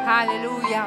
Halleluja.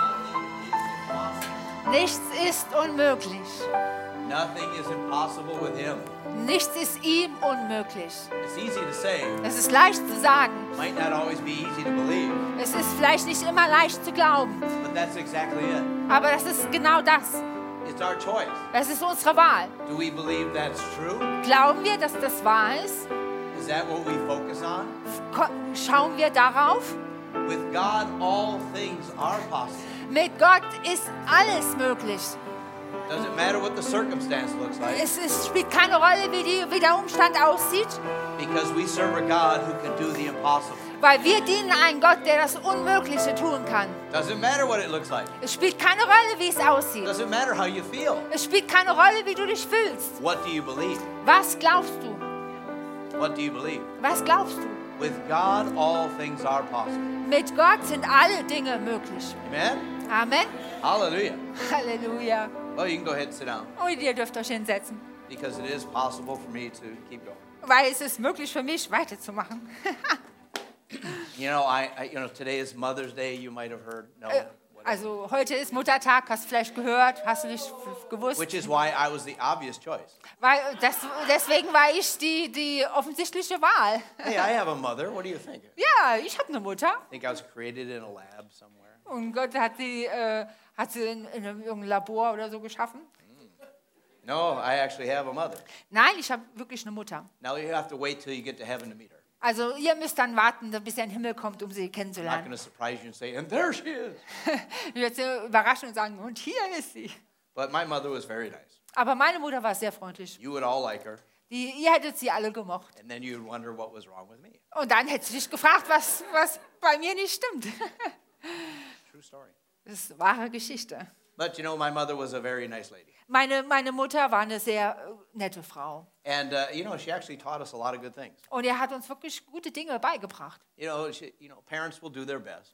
Nichts ist unmöglich. Nothing is impossible with him. Nichts ist ihm unmöglich. It's easy to say, Es ist leicht zu sagen. might not always be easy to believe, Es ist vielleicht nicht immer leicht zu glauben. but that's exactly it. Aber das ist genau das. It's our choice. Das ist unsere Wahl. Do we believe that's true? Glauben wir, dass das wahr ist? Is that what we focus on? Schauen wir darauf? With God, all things are possible. Mit Gott ist alles möglich. Doesn't matter what the circumstance looks like, Es spielt keine Rolle, wie der Umstand aussieht, because we serve a God who can do the impossible. weil wir dienen einen Gott, der das Unmögliche tun kann. Doesn't matter what it looks like. Es spielt keine Rolle, wie es aussieht. Doesn't matter how you feel. Es spielt keine Rolle, wie du dich fühlst. What do you believe? Was glaubst du? What do you believe? Was glaubst du? With God, all things are possible. Mit Gott sind alle Dinge möglich. Amen? Amen. Hallelujah. Halleluja. Well, you can go ahead and sit down, Und ihr dürft euch hinsetzen, because it is possible for me to keep going. weil es ist möglich für mich, weiterzumachen. You know, today is Mother's Day. You might have heard. No. whatever. Also heute ist Muttertag, hast du vielleicht gehört, hast du nicht gewusst. Which is why I was the obvious choice. Deswegen war ich die offensichtliche Wahl. Hey, I have a mother. What do you think? Ja, ich habe eine Mutter I think I was created in a lab somewhere. und Gott hat sie in irgendeinem Labor oder so geschaffen. No, I actually have a mother. Nein, ich habe wirklich eine Mutter. Now you have to wait till you get to heaven to meet her. Also ihr müsst dann warten, bis ihr in den Himmel kommt, um sie I'm not going kennenzulernen. to surprise you and say, and there she is. Ich werde sie überraschen und sagen, und hier ist sie. But my mother was very nice. Aber meine Mutter war sehr freundlich. You would all like her, Ihr hättet sie alle gemocht. and then you'd wonder what was wrong with me. Und dann hättest du dich gefragt, was bei mir nicht stimmt. True story. Das ist wahre Geschichte. But you know, my mother was a very nice lady. Meine Mutter war eine sehr nette Frau. And, she actually taught us a lot of good things. Und er hat uns wirklich gute Dinge beigebracht. Parents will do their best.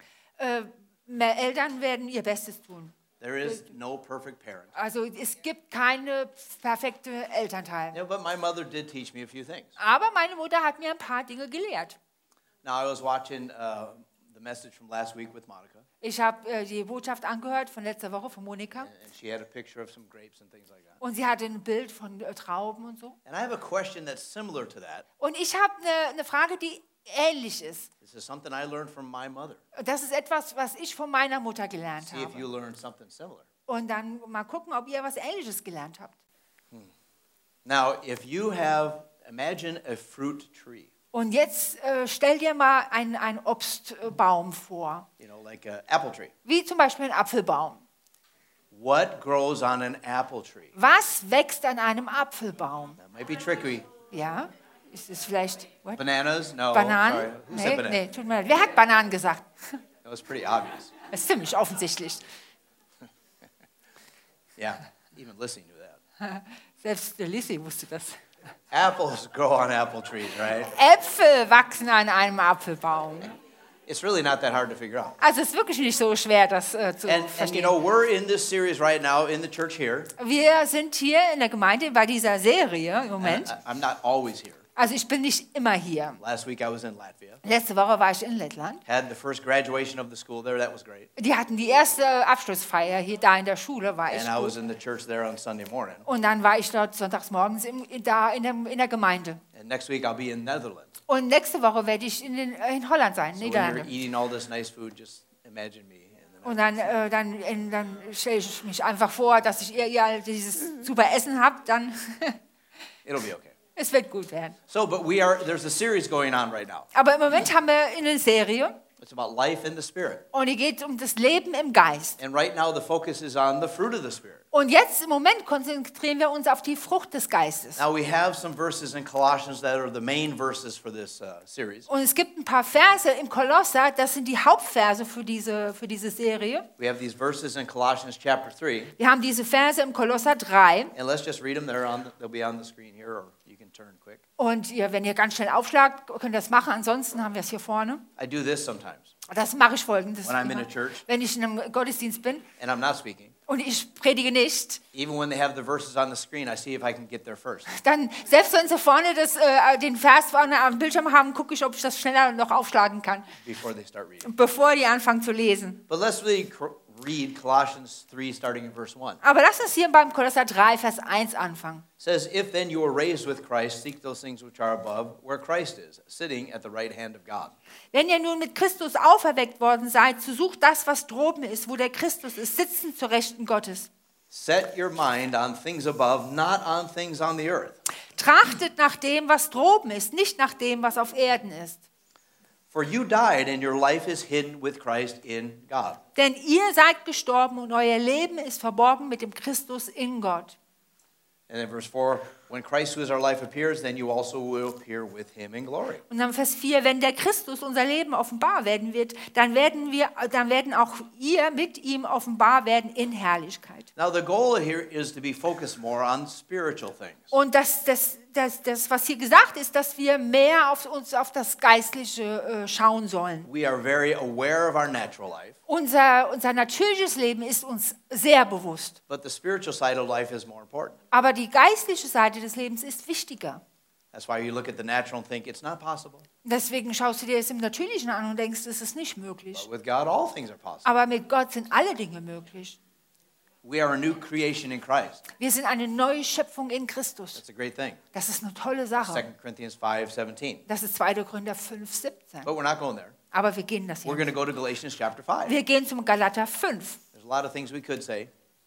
Eltern werden ihr Bestes tun. There is no perfect parent. Also es gibt keine perfekte Elternteil. Yeah, but my mother did teach me a few things. Aber meine Mutter hat mir ein paar Dinge gelehrt. Now, I was watching the message from last week with Monica. Ich habe die Botschaft angehört von letzter Woche von Monika. And she had a picture of some grapes and things like that. Und sie hatte ein Bild von Trauben und so. And I have a question that's similar to that. Und ich habe eine Frage, die ähnlich ist. This is something I learned from my mother. Das ist etwas, was ich von meiner Mutter gelernt See if you habe. learned something similar. Und dann mal gucken, ob ihr was Ähnliches gelernt habt. Now, imagine a fruit tree. Und jetzt stell dir mal einen Obstbaum vor, Like an apple tree. wie zum Beispiel ein Apfelbaum. What grows on an apple tree? Was wächst an einem Apfelbaum? That might be tricky. Ja, ist es vielleicht what? Bananas? No. Bananen? Sorry. Who said banana? Nee, tut mir leid. Wer hat Bananen gesagt? That was pretty obvious. Das ist ziemlich offensichtlich. Yeah, even Lissy knew that. Selbst der Lissy wusste das. Apples grow on apple trees, right? Äpfel wachsen an einem Apfelbaum. It's really not that hard to figure out. Also es ist wirklich nicht so schwer, das zu And verstehen. we're in this series right now in the church here. Wir sind hier in der Gemeinde bei dieser Serie im Moment. I'm not always here. Also ich bin nicht immer hier. Last week I was in Latvia. Letzte Woche war ich in Lettland. Had the first graduation of the school there. That was great. Die hatten die erste Abschlussfeier hier da in der Schule, war And ich I was gut. in the church there on Sunday morning. Und dann war ich dort sonntags morgens in der Gemeinde. And next week I'll be in Netherlands. Und nächste Woche werde ich in Holland sein, So when you're Niederlande. eating all this nice food, just imagine me. Und dann stelle ich mich einfach vor, dass ihr all dieses super Essen habt, dann It'll be okay. es wird gut werden. So, but there's a series going on right now. Aber im Moment haben wir eine Serie It's about life in the Spirit. und die geht um das Leben im Geist. And right now the focus is on the fruit of the Spirit. Und jetzt im Moment konzentrieren wir uns auf die Frucht des Geistes. Now we have some verses in Colossians that are the main verses for this series. Und es gibt ein paar Verse im Kolosser, das sind die Hauptverse für diese Serie. We have these verses in Colossians chapter 3. Wir haben diese Verse im Kolosser 3. And let's just read them. They'll be on the screen here, or you can turn quick. Und wenn ihr ganz schnell aufschlagt, könnt ihr das machen. Ansonsten haben wir es hier vorne. I do this sometimes Das mache ich folgendes. when I'm in a church Wenn ich in einem Gottesdienst bin and I'm not speaking. und ich predige nicht, Even when they have the verses on the screen, I see if I can get there first. dann, selbst wenn sie vorne den Vers vorne am Bildschirm haben, gucke ich, ob ich das schneller noch aufschlagen kann, Before they start reading. bevor die anfangen zu lesen. But let's read Colossians 3, starting in verse 1. Aber lass uns hier beim Kolosser 3, Vers 1 anfangen. It says, if then you were raised with Christ, seek those things which are above, where Christ is, sitting at the right hand of God. Wenn ihr nun mit Christus auferweckt worden seid, so sucht das, was droben ist, wo der Christus ist, sitzend zur Rechten Gottes. Set your mind on things above, not on things on the earth. Trachtet nach dem, was droben ist, nicht nach dem, was auf Erden ist. For you died, and your life is hidden with Christ in God. Denn ihr seid gestorben und euer Leben ist verborgen mit dem Christus in Gott. And then verse 4, when Christ, who is our life, appears, then you also will appear with him in glory. Und dann Vers 4, wenn der Christus unser Leben offenbar werden wird, dann werden auch ihr mit ihm offenbar werden in Herrlichkeit. Now the goal here is to be focused more on spiritual things. Und das, was hier gesagt ist, dass wir mehr auf das Geistliche schauen sollen. We are very aware of our natural life, Unser natürliches Leben ist uns sehr bewusst. but the spiritual side of life is more important. Aber die geistliche Seite des Lebens ist wichtiger. That's why you look at the natural and think it's not possible. Deswegen schaust du dir es im Natürlichen an und denkst, es ist nicht möglich. But with God, all things are possible. Aber mit Gott sind alle Dinge möglich. We are a new creation in Christ. Wir sind eine neue Schöpfung in Christus. That's a great thing. Das ist eine tolle 2 Sache. Corinthians 5:17. Das ist 2. Korinther 5,17. But we're not going there. Aber wir gehen das We're hier. going to go to Galatians chapter 5. Wir gehen zum Galater 5. There's a lot of things we could say.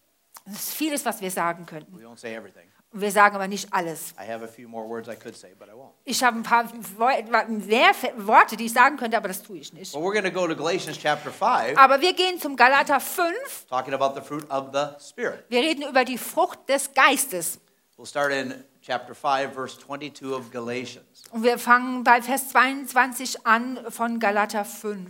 Es ist vieles, was wir sagen könnten. We won't say everything. Und wir sagen aber nicht alles. I have a few more words I could say, but I won't. Ich habe ein paar mehr Worte, die ich sagen könnte, aber das tue ich nicht. But we're going to go to Galatians chapter 5, Aber wir gehen zum Galater 5. talking about the fruit of the Spirit. Wir reden über die Frucht des Geistes. We'll start in chapter 5, verse 22 of Galatians. Und wir fangen bei Vers 22 an von Galater 5.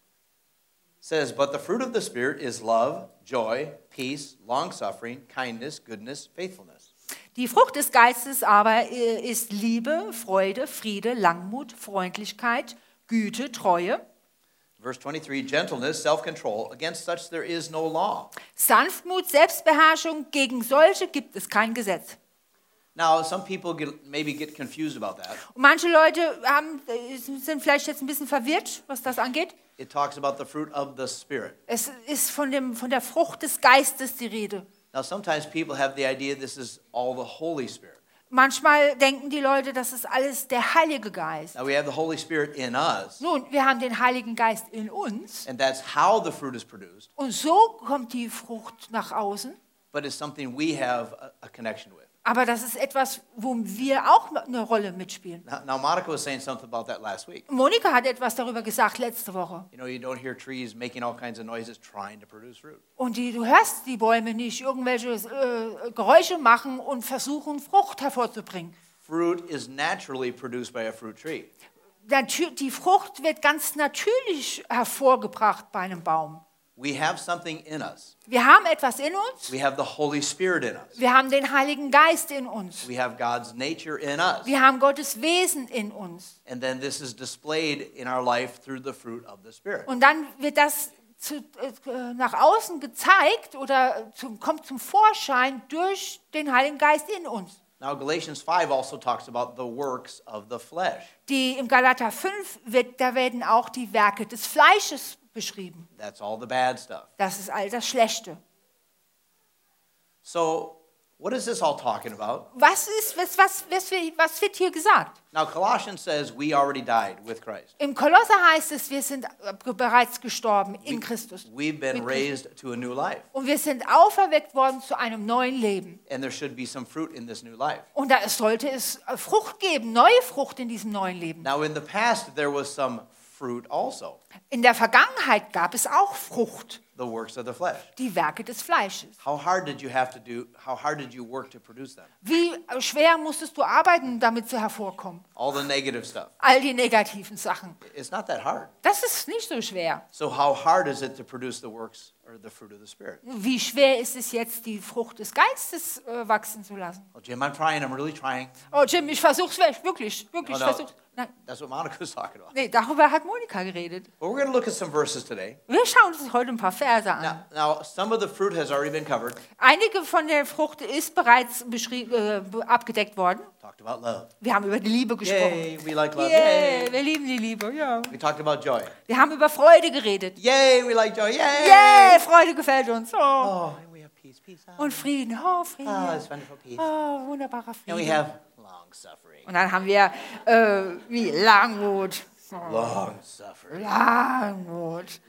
It says, but the fruit of the Spirit is love, joy, peace, long-suffering, kindness, goodness, faithfulness. Die Frucht des Geistes aber ist Liebe, Freude, Friede, Langmut, Freundlichkeit, Güte, Treue, Verse 23, gentleness, self-control. Against such there is no law. Sanftmut, Selbstbeherrschung, gegen solche gibt es kein Gesetz. Now, some people maybe get confused about that. Und manche Leute sind vielleicht jetzt ein bisschen verwirrt, was das angeht. It talks about the fruit of the Spirit. Es ist von der Frucht des Geistes die Rede. Now, sometimes people have the idea this is all the Holy Spirit. Manchmal denken die Leute, das ist alles der Heilige Geist. Now, we have the Holy Spirit in us, Nun, wir haben den Heiligen Geist in uns and that's how the fruit is produced, und so kommt die Frucht nach außen. but it's something we have a connection with. Aber das ist etwas, wo wir auch eine Rolle mitspielen. Now, Monica was saying something about that last week. Monika hat etwas darüber gesagt letzte Woche. You know, you don't hear trees making all kinds of noises trying to produce fruit. Und du hörst die Bäume nicht irgendwelche Geräusche machen und versuchen, Frucht hervorzubringen. Fruit is naturally produced by a fruit tree. Die Frucht wird ganz natürlich hervorgebracht bei einem Baum. We have something in us. Wir haben etwas in uns. We have the Holy Spirit in us. Wir haben den Heiligen Geist in uns. We have God's nature in us. Wir haben Gottes Wesen in uns. And then this is displayed in our life through the fruit of the Spirit. Und dann wird das nach außen gezeigt oder kommt zum Vorschein durch den Heiligen Geist in uns. Now, Galatians 5 also talks about the works of the flesh. Im Galater 5 da werden auch die Werke des Fleisches beschrieben. That's all the bad stuff. Das ist all das Schlechte. So, what is this all talking about? Was wird hier gesagt? Now, Colossians says we already died with Christ. Im Kolosser heißt es, wir sind bereits gestorben in Christus. We've been raised to a new life. Und wir sind auferweckt worden zu einem neuen Leben. And there should be some fruit in this new life. Und da sollte es Frucht geben, neue Frucht in diesem neuen Leben. Now, in the past, there was some fruit also, In der Vergangenheit gab es auch Frucht, the works of the flesh. die Werke des Fleisches. How hard did you work to produce them? Wie schwer musstest du arbeiten, damit sie hervorkommen? All the negative stuff. All die negativen Sachen. It's not that hard. Das ist nicht so schwer. So how hard is it to produce the works or the fruit of the Spirit? Wie schwer ist es jetzt, die Frucht des Geistes wachsen zu lassen? Oh, Jim, I'm trying. I'm really trying. Oh Jim, ich versuch's wirklich. No, Ich no. versuch's. Nein, That's what Monica's talking about. nee, darüber hat Monika geredet. But we're going to look at some verses today. Wir schauen uns heute ein paar Verse an. Now, some of the fruit has already been covered. Einige von der Frucht ist bereits abgedeckt worden. Talked about love. Wir haben über die Liebe gesprochen. Yay, we like love. Yay, Yay. wir lieben die Liebe. Ja. We talked about joy. Wir haben über Freude geredet. Yay, we like joy. Yay. Yay, Freude gefällt uns. Oh. Oh, and we have peace. Peace. Und Frieden. Oh, Frieden. Oh, it's wonderful peace. Oh, wunderbarer And we Frieden. have long suffering. Und dann haben wir wie Langmut. Oh, Long suffering. Langmut.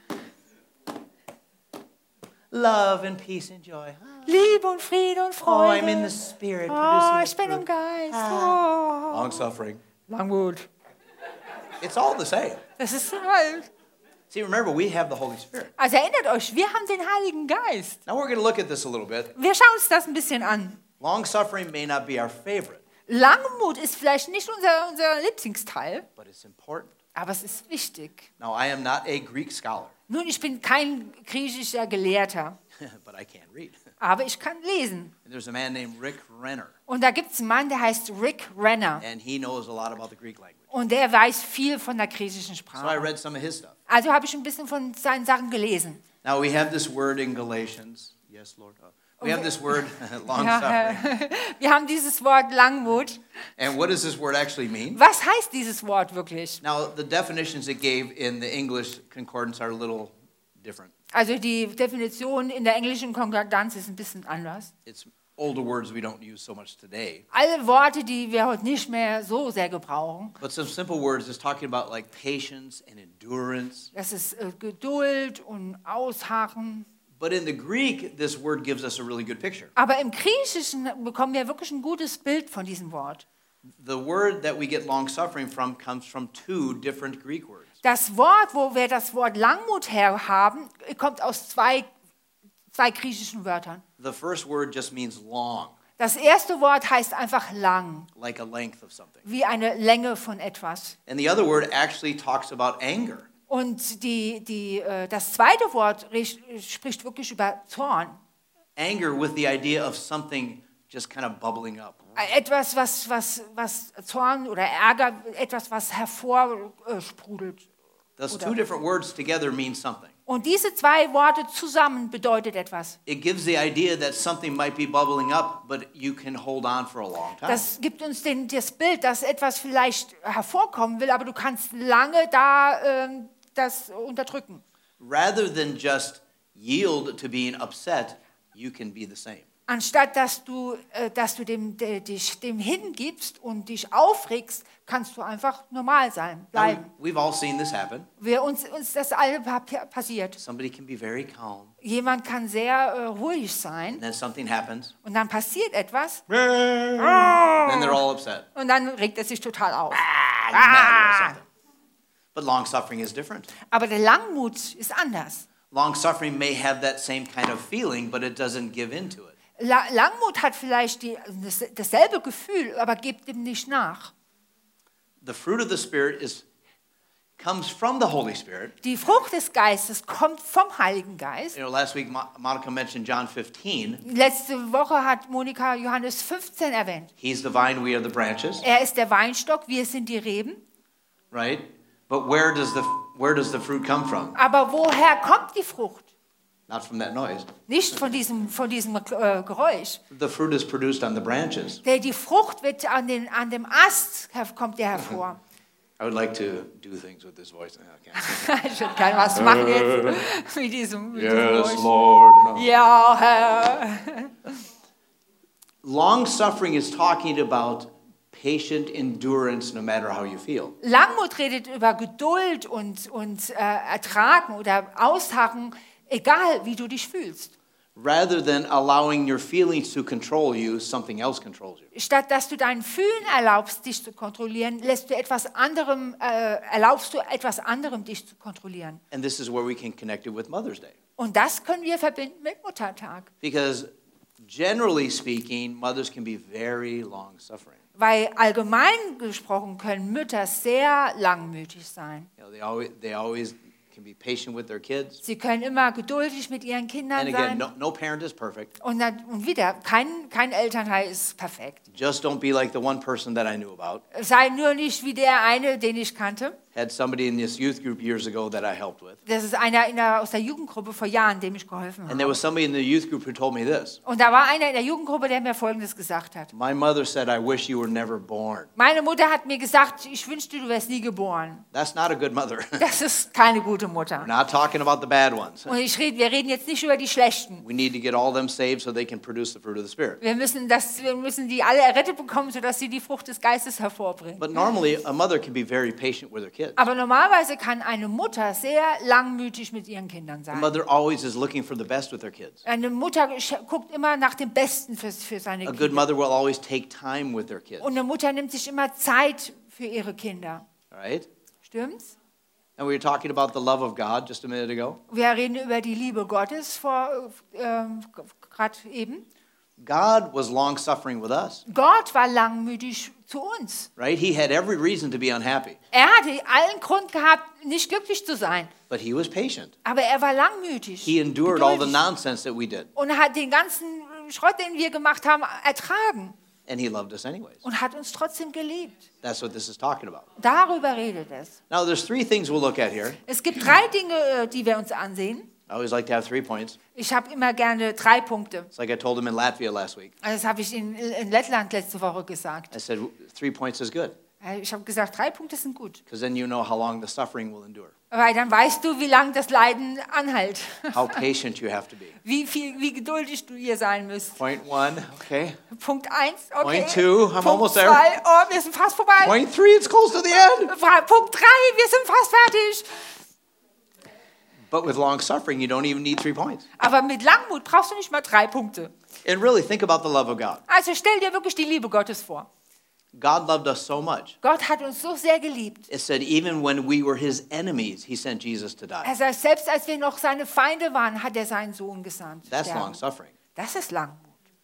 Love and peace and joy. Liebe und Friede und Oh, I'm in Freude. the spirit. Oh, producing ich bin the im fruit. Geist. Oh. Long suffering. Langmut. It's all the same. Das ist halt. See, remember, we have the Holy Spirit. Also erinnert euch, wir haben den Heiligen Geist. Now we're going to look at this a little bit. Wir schauen uns das ein bisschen an. Long suffering may not be our favorite, Langmut ist vielleicht nicht unser Lieblingsteil, but it's important. aber es ist wichtig. Now, I am not a Greek scholar, Nun, ich bin kein griechischer Gelehrter, but I can read. aber ich kann lesen. And there's a man named Rick Renner, Und da gibt es einen Mann, der heißt Rick Renner. and he knows a lot about the Greek language. Und der weiß viel von der griechischen So I Sprache. read some of his stuff. Also habe ich ein bisschen von seinen Sachen gelesen. Now, we have this word in Galatians. Yes, Lord. We have this word, long Ja, suffering. wir haben dieses Wort Langmut. And what does this word actually mean? Was heißt dieses Wort wirklich? Now, the definitions it gave in the English concordance are a little different. Also die Definition in der englischen Konkordanz ist ein bisschen anders. It's older words we don't use so much today. Alle Worte, die wir heute nicht mehr so sehr gebrauchen. But some simple words is talking about like patience and endurance. Das ist Geduld und Ausharren. But in the Greek, this word gives us a really good picture. Aber im Griechischen bekommen wir wirklich ein gutes Bild von diesem Wort. The word that we get long suffering from comes from two different Greek words. Das Wort, wo wir das Wort Langmut her haben, kommt aus zwei griechischen Wörtern. The first word just means long, Das erste Wort heißt einfach lang, like a length of something. wie eine Länge von etwas. And the other word actually talks about anger. Und das zweite Wort spricht wirklich über Zorn. Anger with the idea of something just kind of bubbling up. Etwas, was Zorn oder Ärger, etwas, was hervorsprudelt. Those Oder- two different words together mean something. Und diese zwei Worte zusammen bedeutet etwas. It gives the idea that something might be bubbling up, but you can hold on for a long time. Das gibt uns das Bild, dass etwas vielleicht hervorkommen will, aber du kannst lange das unterdrücken. Rather than just yield to being upset, you can be the same. Anstatt dass du dich dem hingibst und dich aufregst, kannst du einfach normal sein, Now, bleiben. we've all seen this happen. Uns das alle passiert. Somebody can be very calm, Jemand kann sehr ruhig and sein then something happens, und dann passiert etwas then they're all upset. und dann regt er sich total auf. You're mad or something. But long suffering is different. Aber der Langmut ist anders. Long suffering may have that same kind of feeling, but it doesn't give in to it. Langmut hat vielleicht dasselbe Gefühl, aber gibt ihm nicht nach. The fruit of the Spirit comes from the Holy Spirit. Die Frucht des Geistes kommt vom Heiligen Geist. You know, last week Monica mentioned John 15. Letzte Woche hat Monika Johannes 15 erwähnt. He's the vine, we are the branches, Er ist der Weinstock, wir sind die Reben. right? But where does the fruit come from? Aber woher kommt die Frucht? Not from that noise. Nicht von diesem Geräusch. The fruit is produced on the branches. Die Frucht wird an dem Ast kommt der hervor. I would like to do things with this voice. Okay. Ich würde gerne was machen jetzt mit diesem Geräusch. Lord. Ja, Herr. Long suffering is talking about patient endurance no matter how you feel. Langmut redet über Geduld und Ertragen oder Ausharren, egal wie du dich fühlst. Rather than allowing your feelings to control you, something else controls you. Statt dass du deinen Fühlen erlaubst, dich zu kontrollieren, erlaubst du etwas anderem, dich zu kontrollieren. And this is where we can connect it with Mother's Day. Und das können wir verbinden mit Muttertag. Because generally speaking, mothers can be very long suffering. Weil allgemein gesprochen können Mütter sehr langmütig sein. You know, they always can be patient with their kids. Sie können immer geduldig mit ihren Kindern And again, sein. no parent is perfect. Und wieder, kein Elternteil ist perfekt. Just don't be like the one person that I knew about. Sei nur nicht wie der eine, den ich kannte. Had somebody in this youth group years ago that I helped with. Das ist einer aus der Jugendgruppe vor Jahren, dem ich geholfen And there habe. was somebody in the youth group who told me this. Und da war einer in der Jugendgruppe, der mir Folgendes gesagt hat. My mother said, I wish you were never born. Meine Mutter hat mir gesagt, ich wünschte, du wärst nie geboren. That's not a good mother. Das ist keine gute Mutter. We're not talking about the bad ones. Und wir reden jetzt nicht über die Schlechten. We need to get all them saved so they can produce the fruit of the Spirit. Wir müssen die alle errettet bekommen, sodass sie die Frucht des Geistes hervorbringen. But normally, a mother can be very patient with her kids. Aber normalerweise kann eine Mutter sehr langmütig mit ihren Kindern A sein. mother always is looking for the best with her kids. Eine Mutter guckt immer nach dem Besten für seine A good Kinder. mother will always take time with their kids. Und eine Mutter nimmt sich immer Zeit für ihre Kinder. All right? Stimmt's? And we were talking about the love of God just a minute ago. Wir reden über die Liebe Gottes gerade eben. God was long suffering with us, Gott war langmütig zu uns. right? He had every reason to be unhappy, Er hatte allen Grund gehabt, nicht glücklich zu sein. but he was patient. Aber er war langmütig. He endured all the geduldig nonsense that we did, und hat den ganzen Schrott, den wir gemacht haben, ertragen. and he loved us anyways. Und hat uns trotzdem geliebt. That's what this is talking about. Darüber redet es. Now, there's three things we'll look at here. Es gibt 3 Dinge, die wir uns ansehen. I always like to have 3 points. Ich habe immer gerne 3 Punkte. It's like I told him in Latvia last week. Also das habe ich in Lettland letzte Woche gesagt. I said 3 points is good, Ich habe gesagt, 3 Punkte sind gut. because then you know how long the suffering will endure, Weil dann weißt du, wie lange das Leiden anhält. how patient you have to be. Wie geduldig du hier sein müsst. Point 1, okay. Punkt 1, okay. Point 2, I'm Punkt almost 2, there. oh, wir sind fast vorbei. Point 3, it's close to the end. Punkt 3, wir sind fast fertig. But with long suffering, you don't even need 3 points. Aber mit Langmut brauchst du nicht mal 3 Punkte. And really, think about the love of God. Also stell dir wirklich die Liebe Gottes vor. God loved us so much. Gott hat uns so sehr geliebt. It said, even when we were his enemies, he sent Jesus to die. Er sagt, selbst als wir noch seine Feinde waren, hat er seinen Sohn gesandt. That's Sterben. long suffering. Das ist Langmut.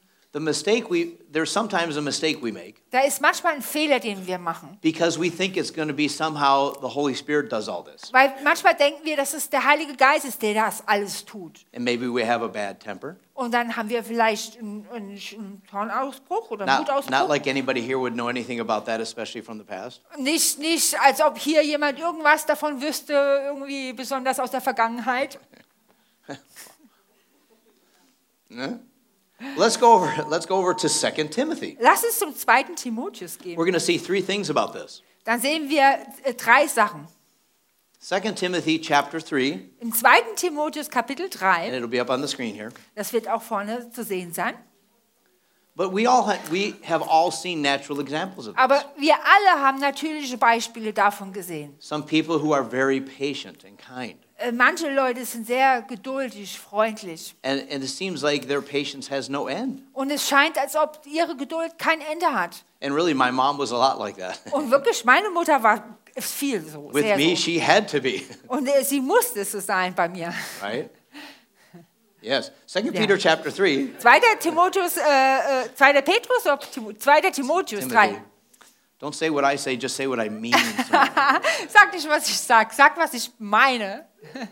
There's sometimes a mistake we make Da ist manchmal ein Fehler, den wir machen. because we think it's going to be somehow the Holy Spirit does all this. Weil manchmal denken wir, dass es der Heilige Geist ist, der das alles tut. And maybe we have a bad temper. Und dann haben wir vielleicht einen Zornausbruch oder einen Not Wutausbruch. like anybody here would know anything about that, especially from the past. Nicht, als ob hier jemand irgendwas davon wüsste, irgendwie besonders aus der Vergangenheit. No? Let's go over to 2 Timothy. Lass uns zum 2. Timotheus gehen. We're going to see 3 things about this. Dann sehen wir 3 Sachen. 2 Timothy chapter 3, Im 2. Timotheus Kapitel and 3, it'll be up on the screen here. das wird auch vorne zu sehen sein. But we have all seen natural examples of this. Aber wir alle haben natürliche Beispiele davon gesehen. Some people who are very patient and kind. Manche Leute sind sehr geduldig, freundlich. And it seems like their patience has no end. Und es scheint, als ob ihre Geduld kein Ende hat. And really, my mom was a lot like that. Und wirklich, meine Mutter war viel so. With Sehr me, so. she had to be, Und sie musste so sein bei mir. right? Yes. 2 Peter chapter 3. 2. Timotheus, 2. Petrus oder 2. Timotheus 3. Timothy. Don't say what I say, just say what I mean. Sag nicht, was ich sag, sag, was ich meine.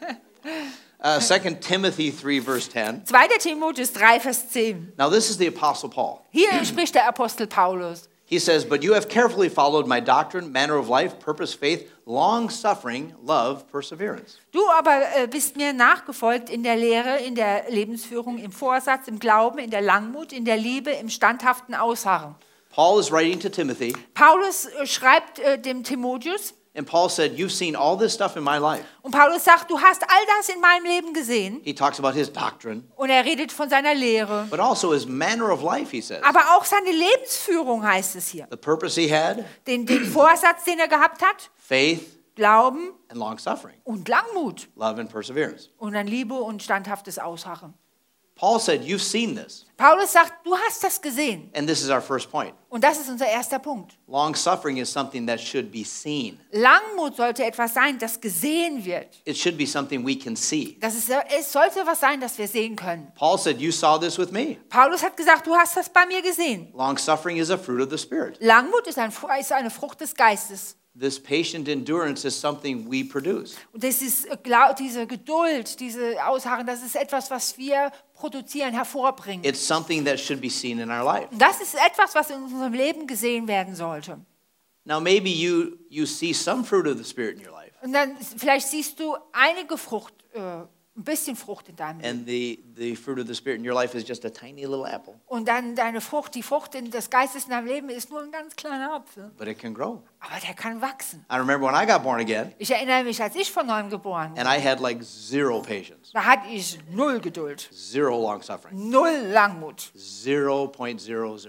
2 Timothy 3, verse 10. 2. Timotheus 3, Vers 10. Now, this is the Apostle Paul. Hier spricht der Apostel Paulus. He says, "But you have carefully followed my doctrine, manner of life, purpose, faith, long-suffering, love, perseverance." Du aber bist mir nachgefolgt in der Lehre, in der Lebensführung, im Vorsatz, im Glauben, in der Langmut, in der Liebe, im standhaften Ausharren. Paul is writing to Timothy, Paulus schreibt dem Timotheus, and Paul said, "You've seen all this stuff in my life." und Paulus sagt, du hast all das in meinem Leben gesehen. He talks about his doctrine, Und er redet von seiner Lehre. but also his manner of life, he says. Aber auch seine Lebensführung heißt es hier. The purpose he had, Den Vorsatz, den er gehabt hat, faith, Glauben and long-suffering, und Langmut. love and perseverance. Und dann Liebe und standhaftes Ausharren. Paul said, "You've seen this." Paulus sagt, du hast das gesehen. And this is our first point. Und das ist unser erster Punkt. Long-suffering is something that should be seen. Langmut sollte etwas sein, das gesehen wird. It should be something we can see. Es sollte etwas sein, das wir sehen können. Paul said, "You saw this with me." Paulus hat gesagt, du hast das bei mir gesehen. Long-suffering is a fruit of the Spirit. Langmut ist eine Frucht des Geistes. this patient endurance is something we produce. Und das ist diese Geduld, diese Ausharren, das ist etwas, was wir produzieren, hervorbringen. It's something that should be seen in our life. Und das ist etwas, was in unserem Leben gesehen werden sollte. Now maybe you see some fruit of the Spirit in your life. Und dann vielleicht siehst du einige Frucht, ein bisschen Frucht in deinem Leben. And the fruit of the Spirit in your life is just a tiny little apple. Und dann deine Frucht, die Frucht des Geistes in deinem Leben ist nur ein ganz kleiner Apfel. But it can grow. Aber der kann wachsen. I remember when I got born again Ich erinnere mich, als ich von neuem geboren wurde, and I had like zero patience, da hatte ich null Geduld, zero long suffering, null Langmut, 0.00,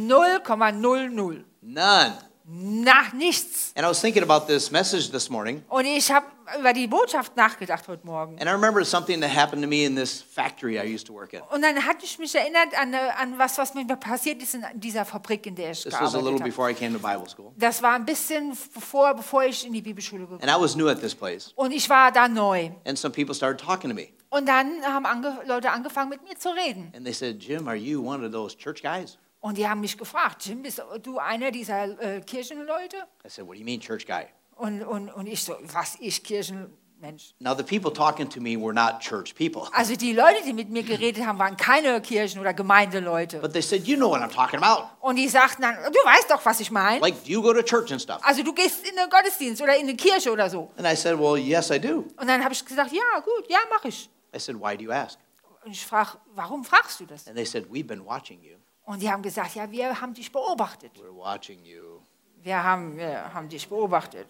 0,00. none. Nach nichts. And I was thinking about this message this morning, Und ich habe über die Botschaft nachgedacht heute Morgen. and I remember something that happened to me in this factory I used to work in. Und dann hatte ich mich erinnert an was mir passiert ist in dieser Fabrik, in der ich This was a little gearbeitet habe. before I came to Bible school. Das war ein bisschen bevor ich in die Bibelschule gekommen bin. And I was new at this place. Und ich war da neu. And some people started talking to me. Und dann haben Leute angefangen, mit mir zu reden. And they said, Jim, are you one of those church guys? Und die haben mich gefragt, Jim, bist du einer dieser Kirchenleute? I said, what do you mean church guy? Und ich so, was, ich Kirchenmensch? Now, the people talking to me were not church people. Also die Leute, die mit mir geredet haben, waren keine Kirchen- oder Gemeindeleute. But they said, you know what I'm talking about. Und die sagten dann, du weißt doch, was ich meine. Like, do you go to church and stuff? Also du gehst in den Gottesdienst oder in eine Kirche oder so. And I said, well, yes, I do. Und dann habe ich gesagt, ja gut, ja mache ich. I said, why do you ask? Und ich frage, warum fragst du das? And they said, we've been watching you. Und die haben gesagt, ja, wir haben dich beobachtet. We're watching you. Wir haben dich beobachtet.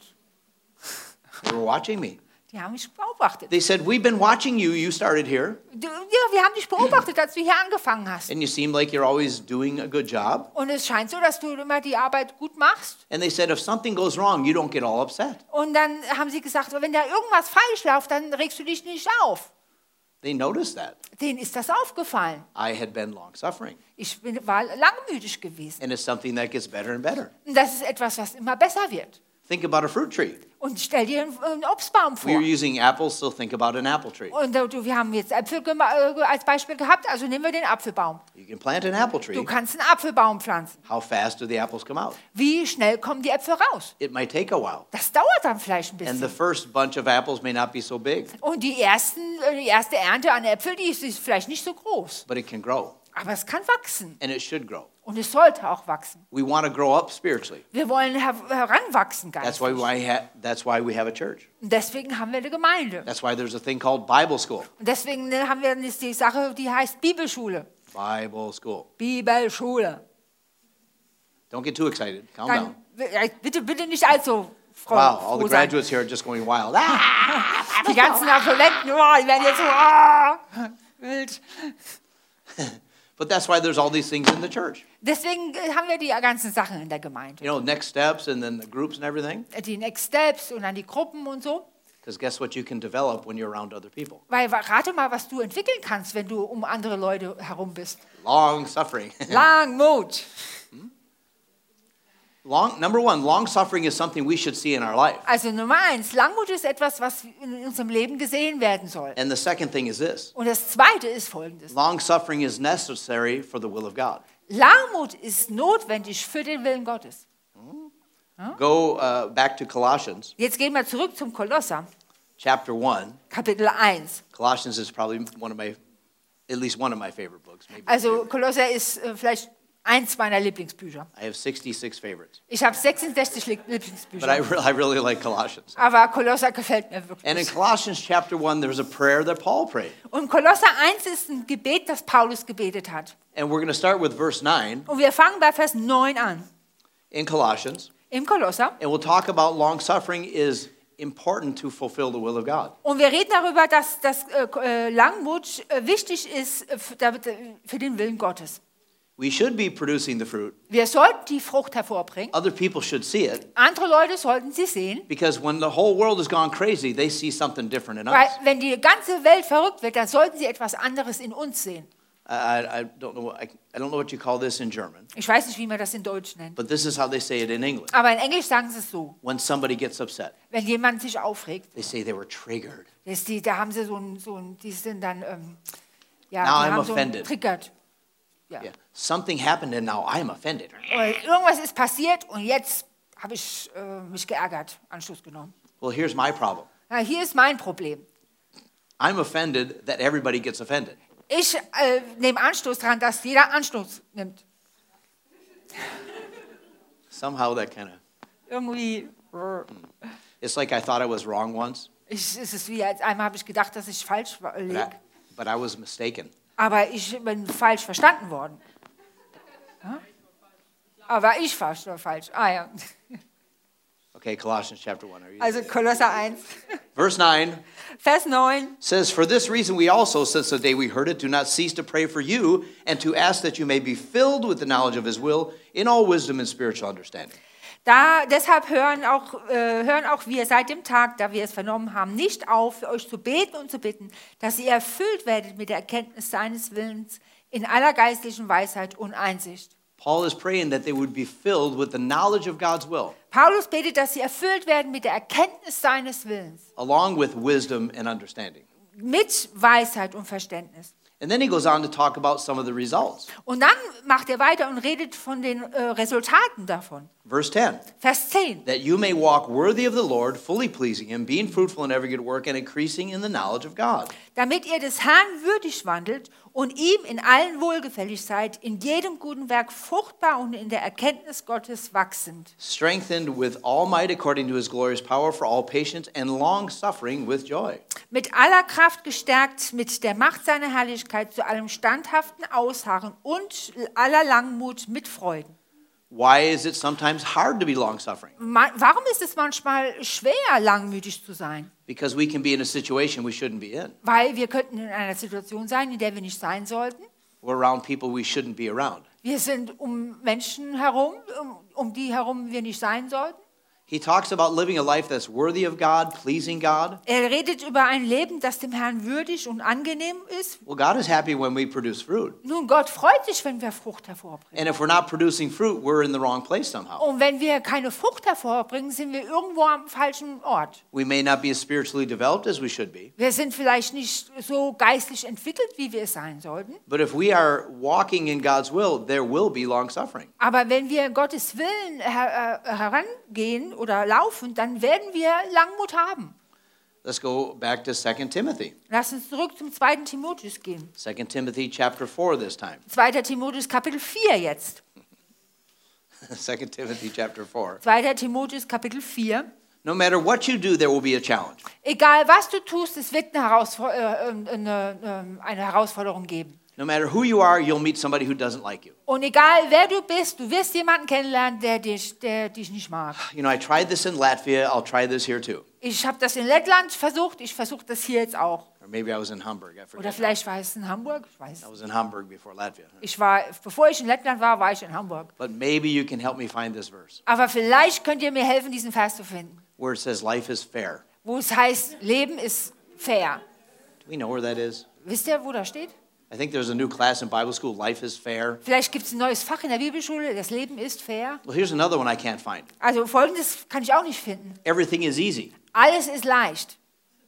They were watching me. Die haben mich beobachtet. They said, we've been watching you. You started here. Ja, wir haben dich beobachtet, als du hier angefangen hast. And you seem like you're always doing a good job. Und es scheint so, dass du immer die Arbeit gut machst. And they said, if something goes wrong, you don't get all upset. Und dann haben sie gesagt, wenn da irgendwas falsch läuft, dann regst du dich nicht auf. They noticed that. Denen ist das aufgefallen. I had been long suffering. War langmütig gewesen. And it's something that gets better and better. Und das ist etwas, was immer besser wird. Think about a fruit tree. Und stell dir einen Obstbaum vor. We were using apples, so think about an apple tree. Und wir haben jetzt Äpfel als Beispiel gehabt, also nehmen wir den Apfelbaum. You can plant an apple Du tree. kannst einen Apfelbaum pflanzen. How fast do the apples come out? Wie schnell kommen die Äpfel raus? It might take a while. Das dauert dann vielleicht ein And the bisschen. first bunch of apples may not be so big, Und die erste Ernte an Äpfeln, die ist vielleicht nicht so groß. but it can grow. Aber es kann wachsen. And it should grow. Und es sollte auch wachsen. We want to grow up spiritually. Wir wollen heranwachsen That's geistlich. why we have a church. Und deswegen haben wir eine Gemeinde. That's why there's a thing called Bible school. Und deswegen haben wir die Sache, die heißt Bibelschule. Bible school. Bibelschule. Don't get too excited. Calm down. Dann, bitte nicht allzu Wow, all the froh sein. graduates here are just going wild. Ah! Die ganzen Absolventen, die werden jetzt so wild. But that's why there's all these things in the church. Deswegen haben wir die ganzen Sachen in der Gemeinde. You know, next steps and then the groups and everything. Die Next Steps und dann die Gruppen und so. Because guess what you can develop when you're around other people? Weil rate mal, was du entwickeln kannst, wenn du um andere Leute herum bist. Long suffering. Langmut. Number one, long suffering is something we should see in our life. Also Nummer 1, Langmut ist etwas, was in unserem Leben gesehen werden soll. And the second thing is this. Und das Zweite ist Folgendes. Long suffering is necessary for the will of God. Langmut ist notwendig für den Willen Gottes. Go back to Colossians Jetzt gehen wir zurück zum Kolosser, chapter 1. Kapitel 1. Colossians is probably at least one of my favorite books. Maybe Also Kolosser ist vielleicht eins meiner Lieblingsbücher. I have 66 favorites. Ich habe 66 But Lieblingsbücher. I really like Colossians. Aber Kolosser gefällt mir And in wirklich. Colossians chapter 1, there's a prayer that Paul prayed. Und Kolosser 1 ist ein Gebet, das Paulus gebetet hat. And we're going to start with verse 9 Und wir fangen bei Vers 9 an. in Colossians. Im Kolosser. And we'll talk about long suffering is important to fulfill the will of God. Und wir reden darüber, dass Langmut wichtig ist für den Willen Gottes. We should be producing the fruit. Wir sollten die Frucht hervorbringen. Other people should see it Andere Leute sollten sie sehen. because when the whole world has gone crazy, they see something different in Weil us. wenn die ganze Welt verrückt wird, dann sollten sie etwas anderes in uns sehen. I don't know what you call this in German, Ich weiß nicht, wie man das in Deutsch nennt. but this is how they say it in English. Aber in Englisch sagen sie es so. When somebody gets upset, Wenn jemand sich aufregt, they say they were triggered. da haben sie die sind dann, die Now I'm haben so offended. triggert. Ja. Yeah. Something happened and now I'm offended. Oder irgendwas ist passiert und jetzt habe ich mich geärgert, Anstoß genommen. Well, here's my problem. Ja, hier ist mein Problem. I'm offended that everybody gets offended. Ich nehme Anstoß daran, dass jeder Anstoß nimmt. Somehow that kind of... Irgendwie. It's like I thought I was wrong once, Es ist wie, als einmal habe ich gedacht, dass ich falsch liege. but I was mistaken. Aber ich bin falsch verstanden worden. Ja? Aber ich war schon falsch. Ah ja. Okay, Colossians chapter 1. Are you Also Kolosser 1, Verse 9 Vers 9. says, For this reason we also, since the day we heard it, do not cease to pray for you and to ask that you may be filled with the knowledge of his will in all wisdom and spiritual understanding. Deshalb hören auch wir seit dem Tag, da wir es vernommen haben, nicht auf, für euch zu beten und zu bitten, dass ihr erfüllt werdet mit der Erkenntnis seines Willens in aller geistlichen Weisheit und Einsicht. Paul is praying that they would be filled with the knowledge of God's will, Paulus betet, dass sie erfüllt werden mit der Erkenntnis seines Willens, along with wisdom and understanding. mit Weisheit und Verständnis. And then he goes on to talk about some of the results. Und dann macht er weiter und redet von den Resultaten davon. Verse 10, Vers 10. that you may walk worthy of the Lord, fully pleasing him, being fruitful in every good work and increasing in the knowledge of God. Damit ihr des Herrn würdig wandelt und ihm in allen wohlgefällig seid, in jedem guten Werk fruchtbar und in der Erkenntnis Gottes wachsend. Strengthened with all might according to his glorious power for all patience and long suffering with joy. Mit aller Kraft gestärkt, mit der Macht seiner Herrlichkeit zu allem standhaften Ausharren und aller Langmut mit Freuden. Why is it sometimes hard to be long suffering? Warum ist es manchmal schwer, langmütig zu sein? Because we can be in a situation we shouldn't be in. Weil wir könnten in einer Situation sein, in der wir nicht sein sollten. We're around people we shouldn't be around. Wir sind um Menschen herum, um die herum wir nicht sein sollten. He talks about living a life that's worthy of God, pleasing God. Er redet über ein Leben, das dem Herrn würdig und angenehm ist. Well, God is happy when we produce fruit. Nun, Gott freut sich, wenn wir Frucht hervorbringen. And if we're not producing fruit, we're in the wrong place somehow. Und wenn wir keine Frucht hervorbringen, sind wir irgendwo am falschen Ort. We may not be as spiritually developed as we should be. Wir sind vielleicht nicht so geistlich entwickelt, wie wir es sein sollten. But if we are walking in God's will, there will be long suffering. Aber wenn wir Gottes Willen herangehen oder laufen, dann werden wir Langmut haben. Let's go back to 2 Timothy. Lass uns zurück zum 2. Timotheus gehen. 2 Timothy chapter 4 this time. 2. Timotheus Kapitel 4 jetzt. 2 Timothy chapter 4. 2. Timotheus Kapitel 4. No matter what you do, there will be a challenge. Egal was du tust, es wird eine Herausforderung geben. No matter who you are, you'll meet somebody who doesn't like you. Und egal wer du bist, du wirst jemanden kennenlernen, der dich nicht mag. You know, I tried this in Latvia, I'll try this here too. Ich habe das in Lettland versucht, ich versuche das hier jetzt auch. Or maybe I was in Hamburg, I Oder forget. vielleicht war es in Hamburg, ich weiß. I was in Hamburg before Latvia. Bevor ich in Lettland war, war ich in Hamburg. But maybe you can help me find this verse Aber vielleicht könnt ihr mir helfen, diesen Vers zu finden, where it says life is fair. wo es heißt, Leben ist fair. Do we know where that is? Wisst ihr, wo das steht? I think there's a new class in Bible school, life is fair. Vielleicht gibt es ein neues Fach in der Bibelschule, das Leben ist fair. Well, here's another one I can't find. Also Folgendes kann ich auch nicht finden. Everything is easy. Alles ist leicht.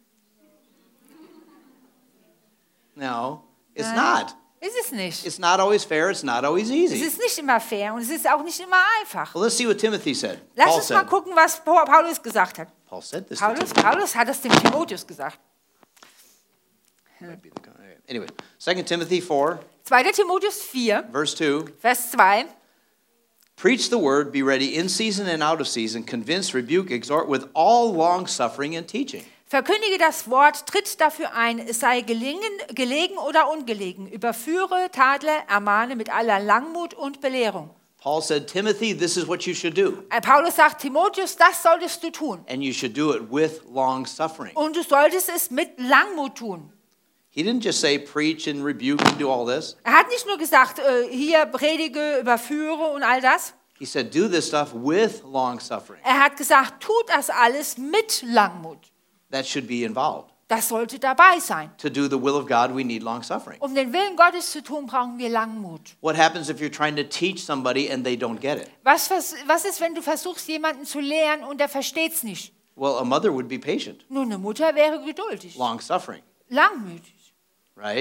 No, it's Nein. not. Ist es nicht. It's not always fair, it's not always Es easy. ist nicht immer fair und es ist auch nicht immer einfach. Well, let's see what Timothy said. Lass Paul uns mal said. gucken, was Paulus gesagt hat. Paul said this to Timothy. Paulus hat es dem Timotheus gesagt. Might be the- Anyway, 2 Timothy 4, 2. Timotheus 4, verse 2. Vers 2. Preach the word, be ready in season and out of season, convince, rebuke, exhort with all long suffering and teaching. Verkündige das Wort, tritt dafür ein, es sei gelegen oder ungelegen. Überführe, tadle, ermahne mit aller Langmut und Belehrung. Paul said, Timothy, this is what you should do. Paulus sagt, Timotheus, das solltest du tun. And you should do it with long suffering. Und du solltest es mit Langmut tun. He didn't just say preach and rebuke and do all this. Er hat nicht nur gesagt, hier predige, überführe und all das. He said, do this stuff with long suffering. Er hat gesagt, tut das alles mit Langmut. That should be involved. Das sollte dabei sein. To do the will of God, we need long suffering. Um den Willen Gottes zu tun, brauchen wir Langmut. What happens if you're trying to teach somebody and they don't get it? Was ist, wenn du versuchst, jemanden zu lehren und er versteht es nicht? Well, a mother would be patient, Nun, eine Mutter wäre geduldig, long suffering, langmütig. right?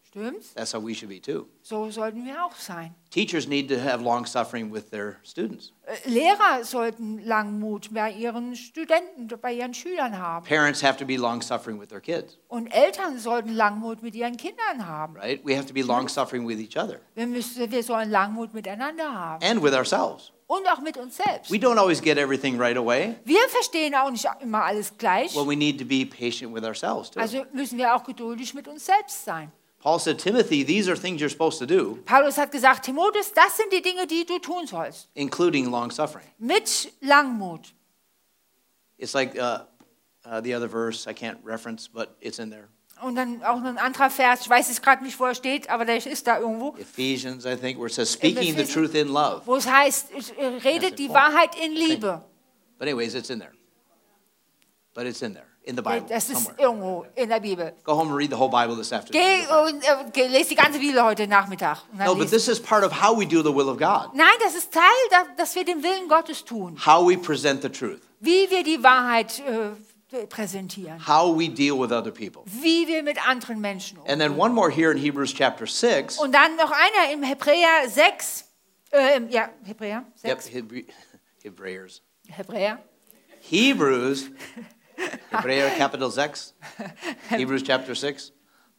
Stimmt's? That's how we should be too. So sollten wir auch sein. Teachers need to have long suffering with their students. Lehrer sollten Langmut bei ihren Studenten, bei ihren Schülern haben. Parents have to be long suffering with their kids, Und Eltern sollten Langmut mit ihren Kindern haben. right? We have to be long suffering with each other Wir sollen Langmut miteinander haben. and with ourselves. Und auch mit uns selbst. We don't always get everything right away. Wir verstehen auch nicht immer alles gleich. Well, we need to be patient with ourselves too. Also müssen wir auch geduldig mit uns selbst sein. Paul said, Timothy, these are things you're supposed to do, Paulus hat gesagt, Timotheus, das sind die Dinge, die du tun sollst. including long suffering. Mit Langmut. It's like the other verse I can't reference, but it's in there. Und dann auch noch ein anderer Vers, ich weiß es gerade nicht, wo er steht, aber der ist da irgendwo, Ephesians, I think, where it says, speaking the Epheser- truth in love. wo es heißt, redet die Wahrheit in Liebe. But anyways, it's in there. But it's in there, in the Bible, Das ist somewhere. irgendwo in der Bibel. Go home and read the whole Bible this afternoon. Geh und lese die ganze Bibel heute Nachmittag. Und dann No, but lies- this is part of how we do the will of God, Nein, das ist Teil, dass wir den Willen Gottes tun. how we present the truth, Wie wir die Wahrheit präsentieren. how we deal with other people. Wie wir mit anderen Menschen umgehen. And then one more here in Hebrews chapter 6. Und dann noch einer im Hebräer 6. Hebräer 6. Hebrews. Hebräer. Hebrews, Hebräer capital 6, Hebrews chapter 6.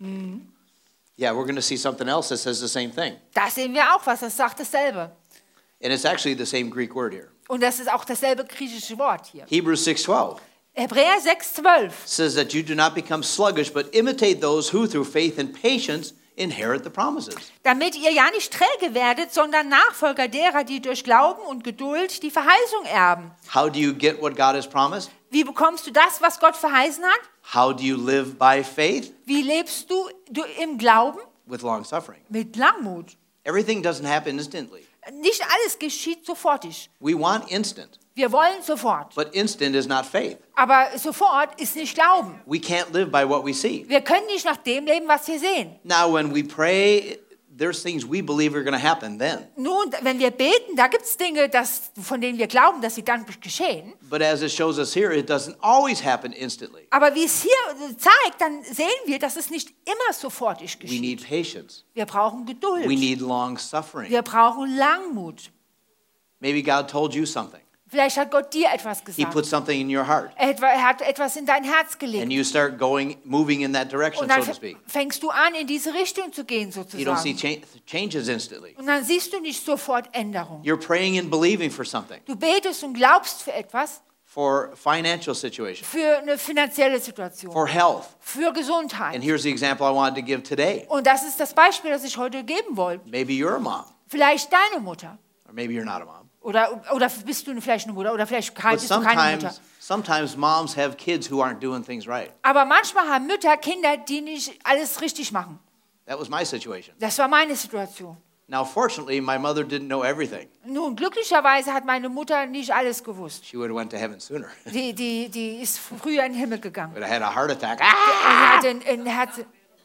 Yeah, we're going to see something else that says the same thing. Da sehen wir auch was, das sagt dasselbe. And it's actually the same Greek word here. Und das ist auch dasselbe griechische Wort hier. Hebrews 6:12 Hebräer 6,12. says that you do not become sluggish, but imitate those who through faith and patience inherit the promises. Damit ihr ja nicht träge werdet, sondern Nachfolger derer, die durch Glauben und Geduld die Verheißung erben. How do you get what God has promised? Wie bekommst du das, was Gott verheißen hat? How do you live by faith? Wie lebst du im Glauben? With long suffering. Mit Langmut. Everything doesn't happen instantly. Nicht alles geschieht sofortig. We want instant, Wir wollen sofort. but instant is not faith. Aber sofort ist nicht Glauben. We can't live by what we see. Wir können nicht nach dem leben, was wir sehen. Now, when we pray, there's things we believe are going to happen then. Nun, wenn wir beten, da gibt es Dinge, von denen wir glauben, dass sie dann geschehen. But as it shows us here, it doesn't always happen instantly. Aber wie es hier zeigt, dann sehen wir, dass es nicht immer sofortig We geschieht. need patience. Wir brauchen Geduld. We need long suffering. Wir brauchen Langmut. Maybe God told you something. Vielleicht hat Gott dir etwas He gesagt. put something in your heart. Er hat etwas in dein Herz And gelegt. you start moving in that direction, Und dann so to speak. fängst du an, in diese Richtung zu gehen, You don't see sozusagen. changes instantly. Und dann siehst du nicht sofort Änderungen. You're praying and believing for something, Du betest und glaubst für etwas, for financial situation, für eine finanzielle Situation, for health. für And Gesundheit. here's the example I wanted to give today. Und das ist das Beispiel, das ich heute geben wollte. Maybe you're a mom, Vielleicht deine Mutter. or maybe you're not a mom. Oder bist du vielleicht eine Mutter oder vielleicht But bist du keine Mutter. sometimes moms have kids who aren't doing things right. Aber manchmal haben Mütter Kinder, die nicht alles richtig machen. That was my situation. Das war meine Situation. Now, fortunately, my mother didn't know everything. Nun, glücklicherweise hat meine Mutter nicht alles gewusst. She would have went to heaven sooner. Die ist früher in den Himmel gegangen. Would have had a heart attack. Und hatte ein Herz...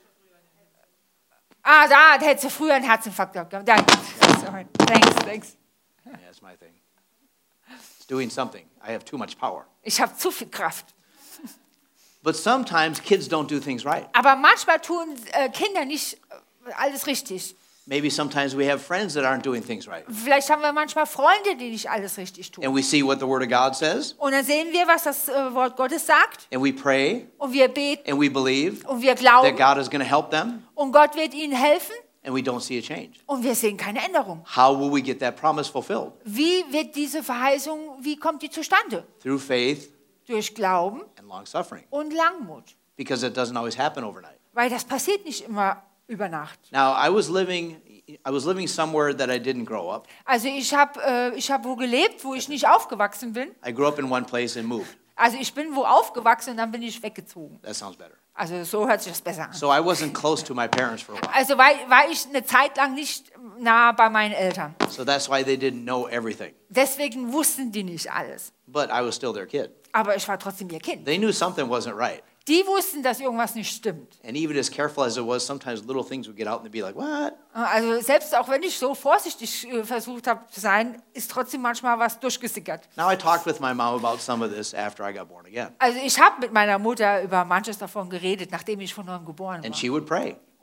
Da hätte sie früher einen Herzinfarkt gehabt. Sorry. Thanks. Yeah, that's my thing. It's doing something. I have too much power. Ich habe zu viel Kraft. But sometimes kids don't do things right. Aber manchmal tun Kinder nicht alles richtig. Maybe sometimes we have friends that aren't doing things right. Vielleicht haben wir manchmal Freunde, die nicht alles richtig tun. And we see what the Word of God says, Und dann sehen wir, was das Wort Gottes sagt. and we pray, Und wir beten and we believe und wir that glauben. God is going to help them, Und Gott wird ihnen helfen. and we don't see a change. Und wir sehen keine Änderung. How will we get that promise fulfilled? Wie wird diese Verheißung, wie kommt die zustande? Through faith Durch Glauben and long suffering, und Langmut. because it doesn't always happen overnight. Weil das passiert nicht immer über Nacht. Now, I was living somewhere that I didn't grow up. Also ich hab wo gelebt, wo ich nicht aufgewachsen bin. I grew up in one place and moved. Also ich bin wo aufgewachsen und dann bin ich weggezogen. That sounds better. Also so hört sich das besser an. So I wasn't close to my parents for a while. Also war ich eine Zeit lang nicht nah bei meinen Eltern. So that's why they didn't know everything. Deswegen wussten die nicht alles. But I was still their kid. Aber ich war trotzdem ihr Kind. They knew something wasn't right. Die wussten, dass irgendwas nicht stimmt. And even as careful as it was, sometimes little things would get out and they'd be like, what? Also selbst auch wenn ich so vorsichtig versucht habe zu sein, ist trotzdem manchmal was durchgesickert. Now I talked with my mom about some of this after I got born again. Also ich habe mit meiner Mutter über manches davon geredet, nachdem ich von neuem geboren And war. she would pray.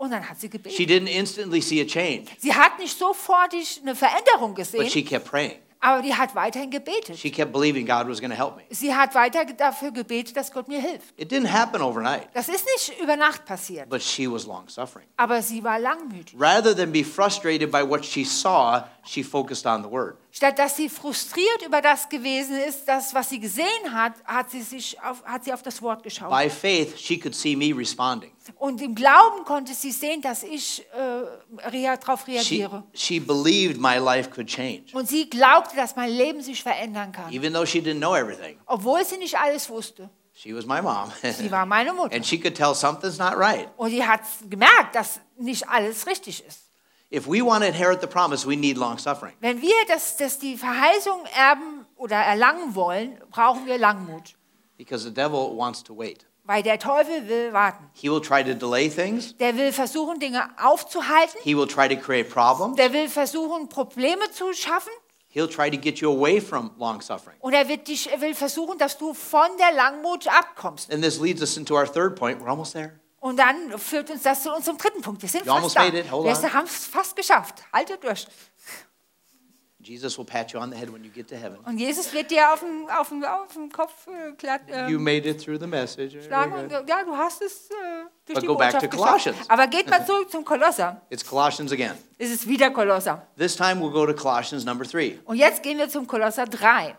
Und dann hat sie She gebetet. didn't instantly see a change, Sie hat nicht sofortig eine Veränderung but gesehen, she kept praying. aber die hat weiterhin gebetet. She kept believing God was going to help me. Sie hat weiter dafür gebetet, dass Gott mir hilft. It didn't happen overnight, Das ist nicht über Nacht passiert, but she was long suffering. aber sie war langmütig. Rather than be frustrated by what she saw, she focused on the word. Statt dass sie frustriert über das gewesen ist, das, was sie gesehen hat, hat sie auf das Wort geschaut. By faith, she could see me responding. Und im Glauben konnte sie sehen, dass ich darauf She, reagiere. she believed my life could change, Und sie glaubte, dass mein Leben sich verändern kann. even though she didn't know everything. Obwohl sie nicht alles wusste. She was my mom, Sie war meine Mutter. and she could tell something's not right. Und sie hat gemerkt, dass nicht alles richtig ist. If we want to inherit the promise, we need long suffering. Wenn wir die Verheißung erben oder erlangen wollen, brauchen wir Langmut. Because the devil wants to wait. Weil der Teufel will warten. He will try to delay things. Der will versuchen, Dinge aufzuhalten. He will try to create problems. Der will versuchen, Probleme zu schaffen. He'll try to get you away from long suffering. Und er will versuchen, dass du von der Langmut abkommst. And this leads us into our third point. We're almost there. Und dann führt uns das zu unserem dritten Punkt. Wir sind You fast almost da. made it. Hold Wir on. haben es fast geschafft. Haltet durch. Jesus will pat you on the head when you get to heaven. Und Jesus wird dir auf den Kopf You made it through the message. schlagen. Und, ja, du hast es durch But die go back Botschaft to geschafft. Colossians. Aber geht mal zurück zum Kolosser. It's Colossians again. Es ist wieder Kolosser. This time we'll go to Colossians number 3. Und jetzt gehen wir zum Kolosser 3.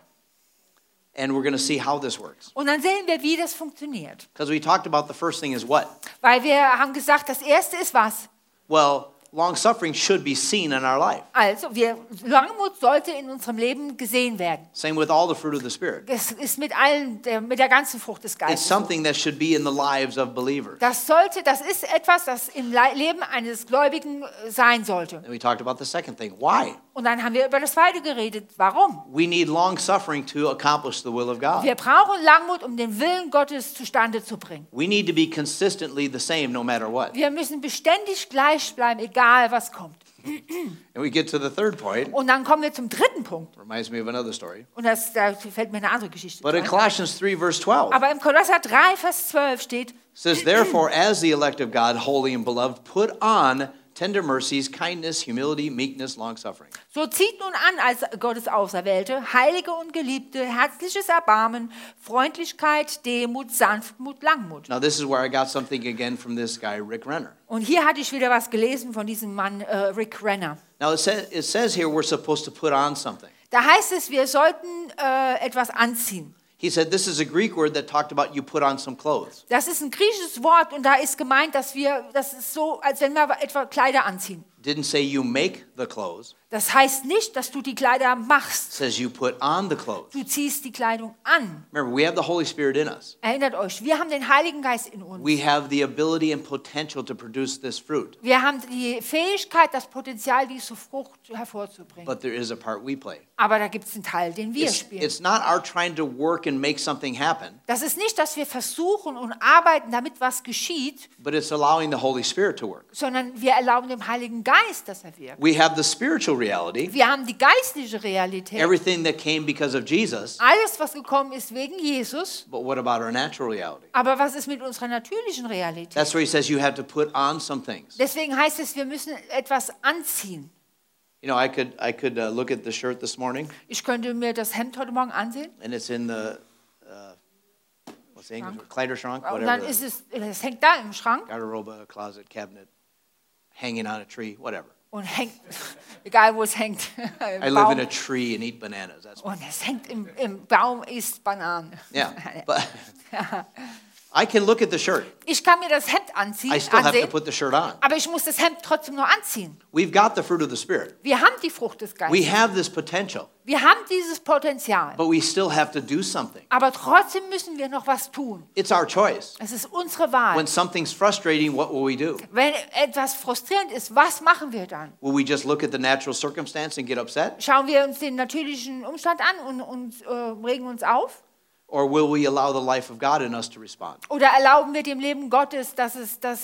And we're going to see how this works. Und dann sehen wir, wie das funktioniert. Because we talked about the first thing is what? Weil wir haben gesagt, das Erste ist was? Well, long suffering should be seen in our life. Also, Langmut sollte in unserem Leben gesehen werden. Same with all the fruit of the Spirit. Das ist mit der ganzen Frucht des It's Geistes. something that should be in the lives of believers. Das ist etwas, das im Leben eines Gläubigen sein sollte. And we talked about the second thing. Why? Und dann haben wir über das Zweite geredet. Warum? We need long suffering to accomplish the will of God. Wir brauchen Langmut, um den Willen Gottes zustande zu bringen. We need to be consistently the same no matter what. Wir müssen beständig gleich bleiben, egal was kommt. And we get to the third point. Und dann kommen wir zum dritten Punkt. Reminds me of another story. Und da fällt mir eine andere Geschichte But in ein. Colossians 3, verse 12, Aber im Kolosser 3, Vers 12 steht, it says, Therefore, as the elect of God, holy and beloved, put on tender mercies, kindness, humility, meekness, long-suffering. so zieht nun an als Gottes Auserwählte, Heilige und Geliebte, herzliches Erbarmen, Freundlichkeit, Demut, Sanftmut, Langmut. Now, this is where I got something again from this guy, Rick Renner. Und hier hatte ich wieder was gelesen von diesem Mann Rick Renner. Now, it says here we're supposed to put on something. Da heißt es, wir sollten etwas anziehen. He said this is a Greek word that talked about you put on some clothes. Das ist ein griechisches Wort und da ist gemeint, das ist so, als wenn wir etwa Kleider anziehen. Didn't say you make the clothes. Das heißt nicht, dass du die Kleider machst. It says you put on the clothes. Du ziehst die Kleidung an. Remember, we have the Holy Spirit in us. Erinnert euch, wir haben den Heiligen Geist in uns. We have the ability and potential to produce this fruit. Wir haben die Fähigkeit, das Potenzial, diese Frucht hervorzubringen. But there is a part we play. Aber da gibt es einen Teil, den wir spielen. It's not our trying to work and make something happen, Das ist nicht, dass wir versuchen und arbeiten, damit was geschieht, but it's allowing the Holy Spirit to work. sondern wir erlauben dem Heiligen Geist, dass er wirkt. We have the spiritual reality, Wir haben die geistliche Realität. everything that came because of Jesus, Alles, was gekommen ist wegen Jesus. but what about our natural reality? Aber was ist mit unserer natürlichen Realität? That's where he says you have to put on some things. Deswegen heißt es, wir müssen etwas anziehen. You know, I could look at the shirt this morning, Ich könnte mir das Hemd heute Morgen ansehen. and it's in the what's the English word? Kleiderschrank, Und dann whatever. ist es hängt da im Schrank Garderobe, closet, cabinet, hanging on a tree, whatever. und hängt, egal wo es hängt. I Im live in a Baum. tree and eat bananas. That's Und es hängt im Baum, isst Bananen. yeah. But I can look at the shirt. Ich kann mir das Hemd anziehen, I still have to ansehen, put the shirt on. aber ich muss das Hemd trotzdem noch anziehen. We've got the fruit of the Spirit. Wir haben die Frucht des We Geistes. have this potential, Wir haben dieses Potenzial. but we still have to do something. Aber trotzdem müssen wir noch was tun. It's our choice. Es ist unsere Wahl. When something's frustrating, what will we do? Wenn etwas frustrierend ist, was machen wir dann? Will we just look at the natural circumstance and get upset? Schauen wir uns den natürlichen Umstand an und regen uns auf? Or will we allow the life of God in us to respond? Oder erlauben wir dem Leben Gottes, dass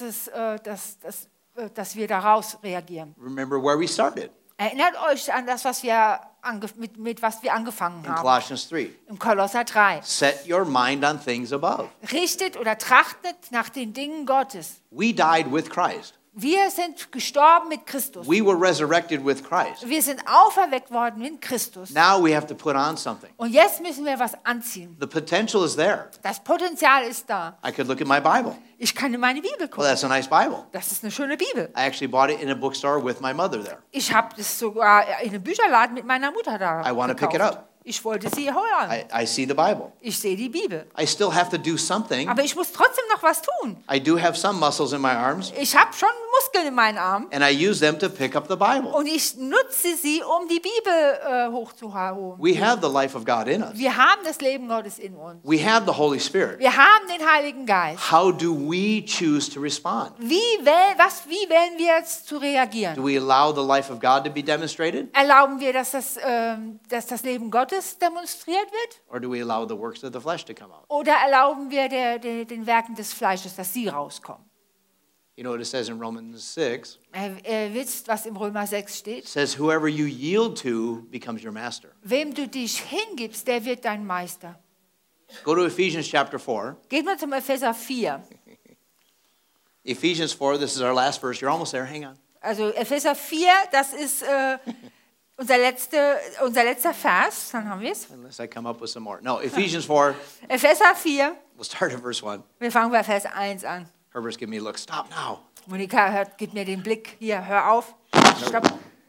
wir daraus reagieren? Remember where we started Erinnert euch an das, was wir mit was wir angefangen in haben. Colossians 3. Im Kolosser 3. Set your mind on things above. Richtet oder trachtet nach den Dingen Gottes. We died with Christ. Wir sind gestorben mit Christus. We were resurrected with Christ. Wir sind auferweckt worden mit Christus. Now we have to put on something. Und jetzt müssen wir was anziehen. The potential is there. Das Potenzial ist da. I could look at my Bible. Ich kann in meine Bibel Well, gucken. that's a nice Bible. Das ist eine schöne Bibel. I actually bought it in a bookstore with my mother there. Ich habe das sogar in einem Bücherladen mit meiner Mutter da I wanna pick it gekauft. up. Ich wollte sie holen. I see the Bible. Ich sehe die Bibel. I still have to do something. Aber ich muss trotzdem noch was tun. I do have some muscles in my arms, Ich habe schon Muskeln in meinen Armen. and I use them to pick up the Bible. Und ich nutze sie, um die Bibel hochzuholen. We have the life of God in us. Wir haben das Leben Gottes in uns. We have the Holy Spirit. Wir haben den Heiligen Geist. How do we choose to respond? Wie wählen wir jetzt zu reagieren? Do we allow the life of God to be demonstrated, Erlauben wir, dass das Leben Gottes demonstriert wird? or do we allow the works of the flesh to come out? Oder erlauben wir den Werken des Fleisches, dass sie rauskommen? You know what it says in Romans 6? Wisst, was im Römer 6 steht? It says, whoever you yield to becomes your master. Wem du dich hingibst, der wird dein Meister. Go to Ephesians chapter 4. Gehen wir zum Epheser 4. Ephesians 4, this is our last verse. You're almost there. Hang on. Also Epheser 4, das ist unser letzter Vers. Dann haben wir es. Unless I come up with some more. No, Ephesians 4, Epheser 4, we'll start at verse 1. wir fangen bei Vers 1 an. Herbert's giving me a look. Stop now. Monika gibt mir den Blick. Hier, hör auf. Stopp.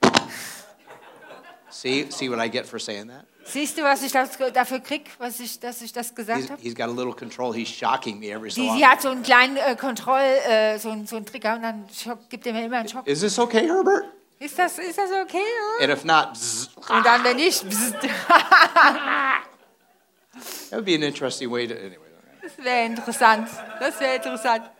See what I get for saying that? Siehst du, was ich dafür kriege, dass ich das gesagt habe? He's got a little control. He's shocking me every so Sie often. hat so einen kleinen so einen Trigger und dann gibt er mir immer einen Schock. Is this okay, Herbert? Ist das okay? And if not, bzz. Und dann, wenn nicht, That would be an interesting way to. Anyway. das wäre interessant. Das wäre interessant.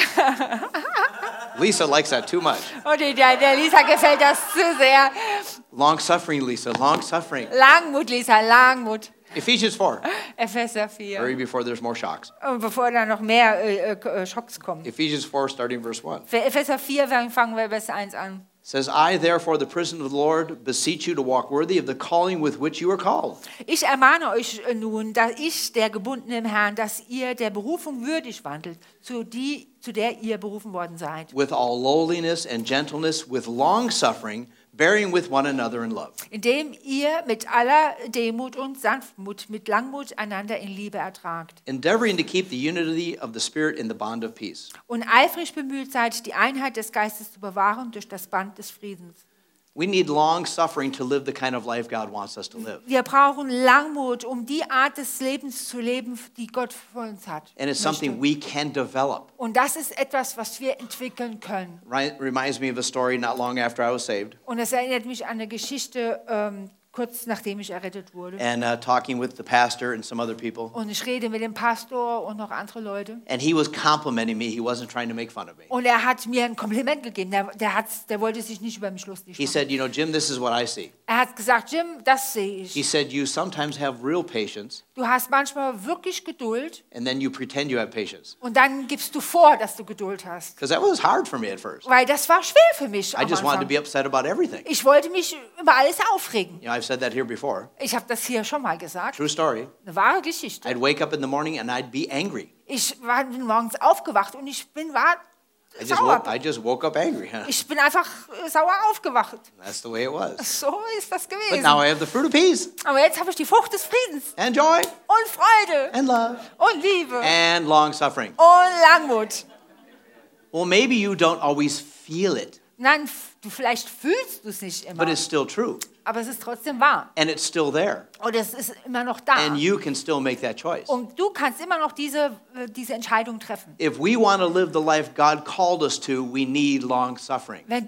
Lisa likes that too much. Und der Lisa gefällt das zu sehr. Long suffering, Lisa. Long suffering. Langmut, Lisa, Langmut. Ephesians 4. Epheser 4. Hurry before there's more shocks. Und bevor da noch mehr Schocks kommen. Ephesians 4, starting verse 1. Für Epheser 4 fangen wir Vers 1 an. It says, I, therefore, the prisoner of the Lord, beseech you to walk worthy of the calling with which you are called. Ich ermahne euch nun, da ich, der Gebundene im Herrn, dass ihr der Berufung würdig wandelt, zu der ihr berufen worden seid. With all lowliness and gentleness, with long suffering, bearing with one another in love. Indem ihr mit aller Demut und Sanftmut, mit Langmut einander in Liebe ertragt. Endeavoring to keep the unity of the Spirit in the bond of peace. Und eifrig bemüht seid, die Einheit des Geistes zu bewahren durch das Band des Friedens. We need long suffering to live the kind of life God wants us to live. Wir brauchen Langmut, um die Art des Lebens zu leben, die Gott für uns hat. And it's something we can develop. Und das ist etwas, was wir entwickeln können. Reminds me of a story not long after I was saved. Und es erinnert mich an eine Geschichte, kurz nachdem ich errettet wurde. And talking with the pastor and some other people. Und ich rede mit dem Pastor und noch andere Leute. And he was complimenting me. He wasn't trying to make fun of me. Und er hat mir ein Kompliment gegeben. Der wollte sich nicht über mich lustig He machen. said, you know, Jim, this is what I see. Er hat gesagt, Jim, das sehe He ich. said, you sometimes have real patience, Du hast manchmal wirklich Geduld and then you pretend you have patience. und dann gibst du vor, dass du Geduld hast. Because that was hard for me at first. Weil das war schwer für mich I am just wanted to Anfang. be upset about everything. Ich wollte mich über alles aufregen. You know, I've said that here before. Ich habe das hier schon mal gesagt. True story. Eine wahre Geschichte. I'd wake up in the morning and I'd be angry. Ich bin morgens aufgewacht und ich war I sauer. just woke up angry. Ich bin einfach sauer aufgewacht. That's the way it was. So ist das But gewesen. now I have the fruit of peace Aber jetzt habe ich die Frucht des Friedens and joy und Freude and love und Liebe and long suffering. und Langmut. Well, maybe you don't always feel it, Nein, vielleicht fühlst du es nicht immer, but it's still true. aber es ist trotzdem wahr. And it's still there. Und es ist immer noch da. And you can still make that choice. Und du kannst immer noch diese Entscheidung treffen. If we want to live the life God called us to, we need long suffering. Wenn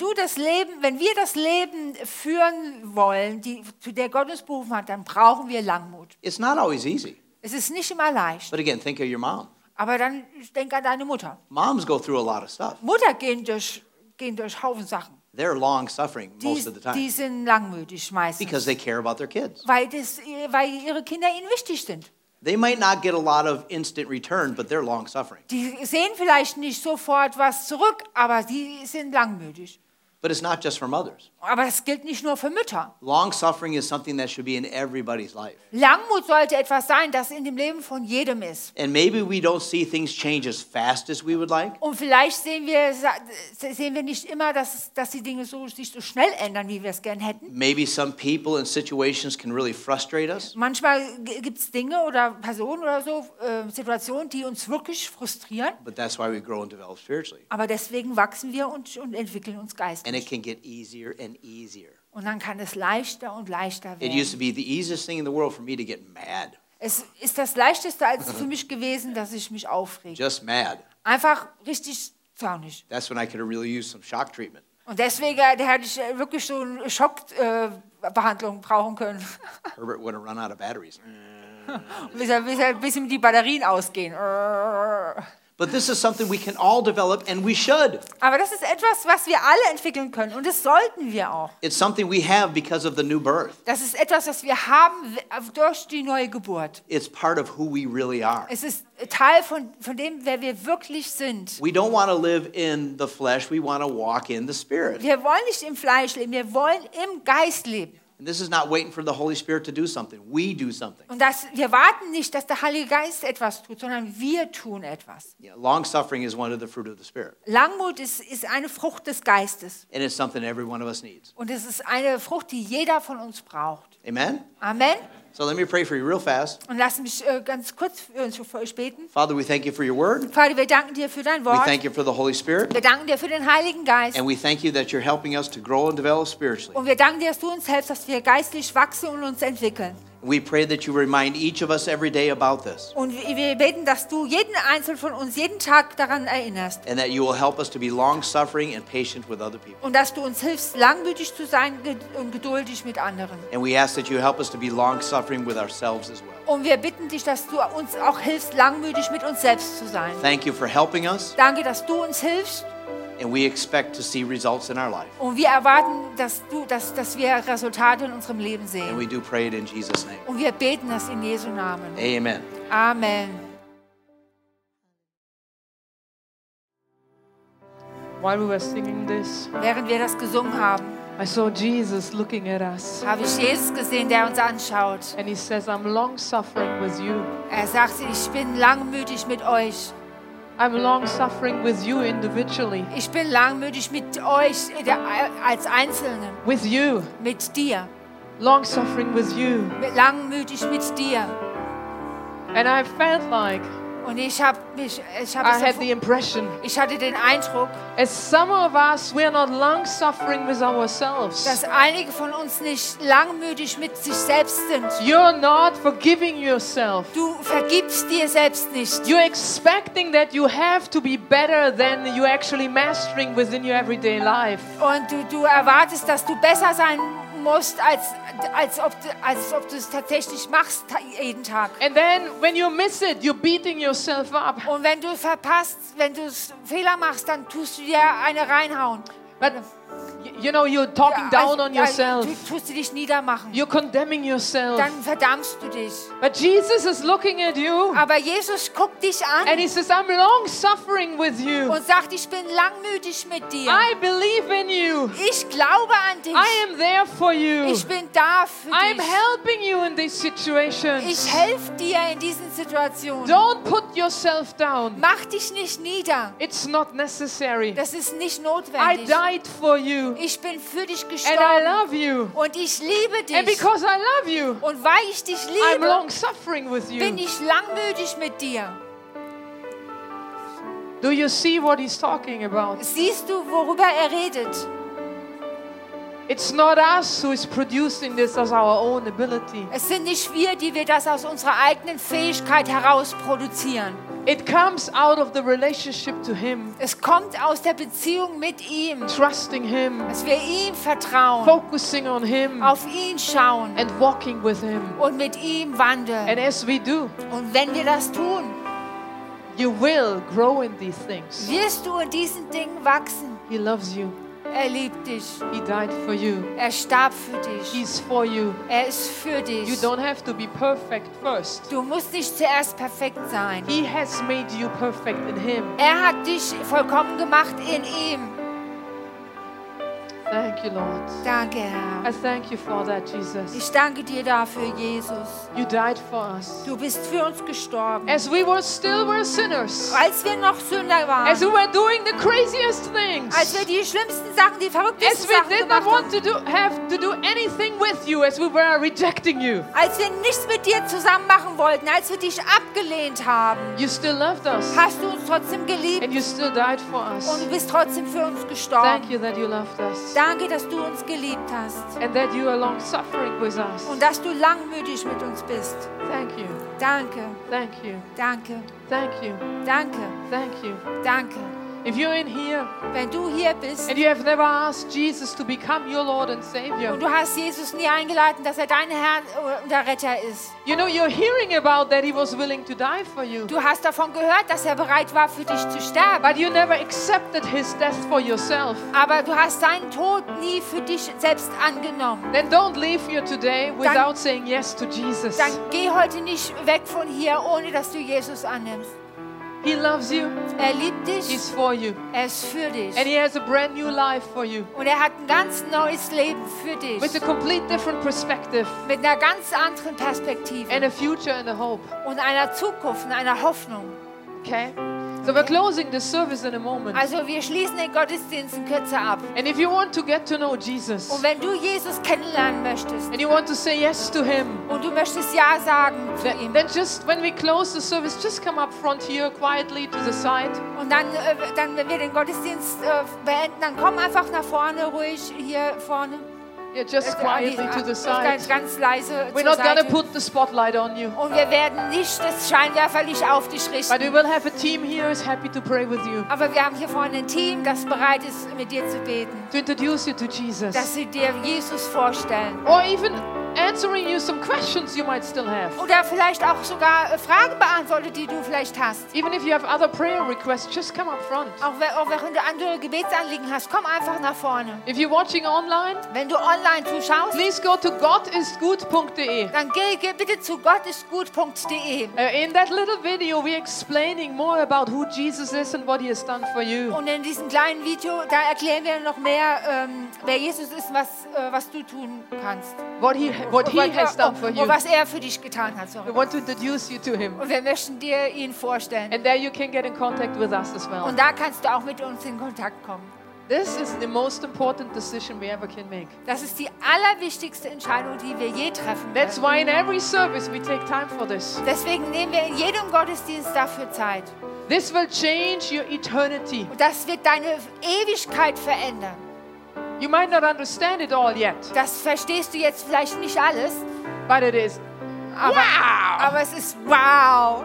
wir das Leben führen wollen, zu der Gott uns berufen hat, dann brauchen wir Langmut. It's not always easy. Es ist nicht immer leicht. But again, think of your mom. Aber dann denk an deine Mutter. Moms go through a lot of stuff. Mutter gehen durch Haufen Sachen. They're long suffering most of the Die time sind langmütig meistens. because they care about their kids. Weil ihre Kinder ihnen wichtig sind. They might not get a lot of instant return, but they're long suffering. Die sehen vielleicht nicht sofort was zurück, aber die sind langmütig. But it's not just for mothers. Aber das gilt nicht nur für Mütter. Long suffering is something that should be in everybody's life. Langmut sollte etwas sein, das in dem Leben von jedem ist. And maybe we don't see things change as fast as we would like. Und vielleicht sehen wir nicht immer, dass die Dinge sich so schnell ändern, wie wir es gern hätten. Maybe some people and situations can really frustrate us. Manchmal gibt es Dinge oder Personen oder so, Situationen, die uns wirklich frustrieren. But that's why we grow and develop spiritually. Aber deswegen wachsen wir und entwickeln uns geistlich. And it can get easier and easier. Und dann kann es leichter und leichter It used to werden. be the easiest thing in the world for me to get mad. Es ist das Leichteste als für mich gewesen, dass ich mich aufrege. Just mad. Einfach richtig zornig. That's when I could have really used some shock treatment. Und deswegen hätte ich wirklich so eine Schockbehandlung brauchen können, Herbert would have run out of batteries. bis ihm die Batterien ausgehen. But this is something we can all develop, and we should. Aber das ist etwas, was wir alle entwickeln können und das sollten wir auch. It's something we have because of the new birth. Das ist etwas, was wir haben durch die neue Geburt. It's part of who we really are. Es ist Teil von dem, wer wir wirklich sind. We don't want to live in the flesh, we want to walk in the Spirit. Wir wollen nicht im Fleisch leben, wir wollen im Geist leben. And this is not waiting for the Holy Spirit to do something. We do something. Und wir warten nicht, dass der Heilige Geist etwas tut, sondern wir tun etwas. Yeah, long suffering is one of the fruit of the Spirit. Langmut ist eine Frucht des Geistes. And it's something every one of us needs. Und es ist eine Frucht, die jeder von uns braucht. Amen? Amen. So let me pray for you real fast. Und lass mich ganz kurz für euch beten. Father, we thank you for your word. Vater, wir danken dir für dein We Wort. thank you for the Holy Spirit. Wir danken dir für den Heiligen Geist. And we thank you that you're helping us to grow and develop spiritually. Und wir danken dir, dass du uns hilfst, dass wir geistlich wachsen und uns entwickeln. We pray that you remind each of us every day about this. Und wir beten, dass du jeden Einzelnen von uns jeden Tag daran erinnerst. And that you will help us to be long-suffering and patient with other people. Und dass du uns hilfst, langmütig zu sein und geduldig mit anderen. And we ask that you help us to be long-suffering with ourselves as well. Und wir bitten dich, dass du uns auch hilfst, langmütig mit uns selbst zu sein. Thank you for helping us, Danke, dass du uns hilfst. and we expect to see results in our life. Und wir erwarten, dass wir Resultate in unserem Leben And sehen. we do pray it in Jesus' name. Und wir beten das in Jesu Namen. Amen. Amen. While we were singing this, Während wir das gesungen haben, I saw Jesus looking at us. habe ich Jesus gesehen, der uns anschaut. And he says, I'm long suffering with you. Er sagte, ich bin langmütig mit euch. I'm long suffering with you individually. Ich bin langmütig mit euch als Einzelnen, With you. mit dir. Long suffering with you. Langmütig mit dir. And I felt like Und ich had the impression, hatte den Eindruck, as some of us, we are not long suffering with ourselves. dass einige von uns nicht langmütig mit sich selbst sind. You're not forgiving yourself. Du vergibst dir selbst nicht. You're expecting that you have to be better than you actually mastering within your everyday life. Und du erwartest, dass du besser sein musst, als ob du es tatsächlich machst jeden Tag. And then when you miss it, you're beating yourself up. Und wenn du verpasst, wenn du Fehler machst, dann tust du dir eine reinhauen. But you know, you're talking down on yourself. Du tust dich niedermachen. You're condemning yourself. Dann verdammst du dich. But Jesus is looking at you Aber Jesus guckt dich and an he says, I'm long suffering with you. und sagt, ich bin langmütig mit dir. I believe in you. Ich glaube an dich. I am there for you. Ich bin da für I'm dich. helping you in these situations. Ich helfe dir in diesen Situationen. Don't put yourself down. Mach dich nicht nieder. It's not necessary. Das ist nicht I notwendig. died for you Ich bin für dich and I gestorben love you. und ich liebe And dich. because I love you, Und weil ich dich I'm liebe, long suffering with bin you. ich langmütig mit dir. Do you see what he's talking about? Siehst du, worüber er redet? It's not us who is producing this as our own ability. Es sind nicht wir, die wir das aus unserer eigenen Fähigkeit heraus produzieren. It comes out of the relationship to him, Es kommt aus der Beziehung mit ihm, trusting him, dass wir ihm vertrauen, focusing on him, auf ihn schauen and walking with him. und mit ihm wandeln. And as we do, Und wenn wir das tun, you will grow in these things. wirst du in diesen Dingen wachsen. He loves you. Er liebt dich. He died for you. Er starb für dich. He's for you. Er ist für dich. You don't have to be perfect first. Du musst nicht zuerst perfekt sein. He has made you perfect in him. Er hat dich vollkommen gemacht in ihm. Thank you, Lord. Danke, Herr. I thank you for that, Jesus. Ich danke dir dafür, Jesus. You died for us. Du bist für uns gestorben. As we still were sinners. Als wir noch Sünder waren. As we were doing the craziest things. Als wir die schlimmsten Sachen, die verrücktesten As we Sachen did not gemacht want haben. to have to do anything with you, as we were rejecting you. Als wir nichts mit dir zusammen machen wollten, als wir dich abgelehnt haben, You still loved us. hast du uns trotzdem geliebt And you still died for und us. du bist trotzdem für uns Thank gestorben. you that you loved us. Danke, dass du uns geliebt hast And that you are long suffering with us. und dass du langmütig mit uns bist. Thank you. Danke, Thank you. danke, Thank you. danke, Thank you. danke. If you're in here Wenn du hier bist and you have never asked Jesus to become your Lord and Savior, und du hast Jesus nie eingeladen, dass er dein Herr und der Retter ist. you know, you're hearing about that He was willing to die for you, Du hast davon gehört, dass er bereit war, für dich zu sterben. but you never accepted His death for yourself. Aber du hast seinen Tod nie für dich selbst angenommen. Then don't leave here today without saying yes to Jesus. Dann geh heute nicht weg von hier, ohne dass du Jesus annimmst. He loves you. Er liebt dich, He's for you. er ist für dich. And He has a brand new life for you Und er hat ein ganz neues Leben für dich. with a complete different perspective Mit einer ganz anderen Perspektive and a future and a hope. und einer Zukunft und einer Hoffnung. Okay? So we're closing the service in a moment. Also wir schließen den Gottesdienst in Kürze ab. And if you want to get to know Jesus Und wenn du Jesus kennenlernen möchtest and you want to say yes to Him, und du möchtest Ja sagen zu ihm, then just when we close the service, just come up front here quietly to the side. und dann, wenn wir den Gottesdienst beenden, dann komm einfach nach vorne, ruhig hier vorne. Yeah, just quietly to the side. Ganz leise We're zur not going to Seite. put the spotlight on you, Und wir werden nicht das Scheinwerferlicht auf dich but richten. we will have a team here who's happy to pray with you, Aber wir haben hier vorne ein Team, das bereit ist, mit dir zu beten. to introduce you to Jesus, Dass sie dir Jesus vorstellen. or even answering you some questions you might still have. Oder vielleicht auch sogar Fragen beantwortet, die du vielleicht hast. Even if you have other prayer requests, just come up front. Auch wenn du andere Gebetsanliegen hast, komm einfach nach vorne. If you're watching online, Wenn du online zuschaust, please go to gottisgut.de. dann geh bitte zu gottistgut.de. In that little video, we're explaining more about who Jesus is and what He has done for you. Und in diesem kleinen Video, da erklären wir noch mehr, wer Jesus ist, was du tun kannst. What He has done for you. Und was er für dich getan hat. Sorry. We want to introduce you to Him. Und wir möchten dir ihn vorstellen. And there you can get in contact with us as well. Und da kannst du auch mit uns in Kontakt kommen. This is the most important decision we ever can make. Das ist die allerwichtigste Entscheidung, die wir je treffen That's können. why in every service we take time for this. Deswegen nehmen wir in jedem Gottesdienst dafür Zeit. This will change your eternity. Und das wird deine Ewigkeit verändern. You might not understand it all yet, Das verstehst du jetzt vielleicht nicht alles, but it is. aber es ist wow.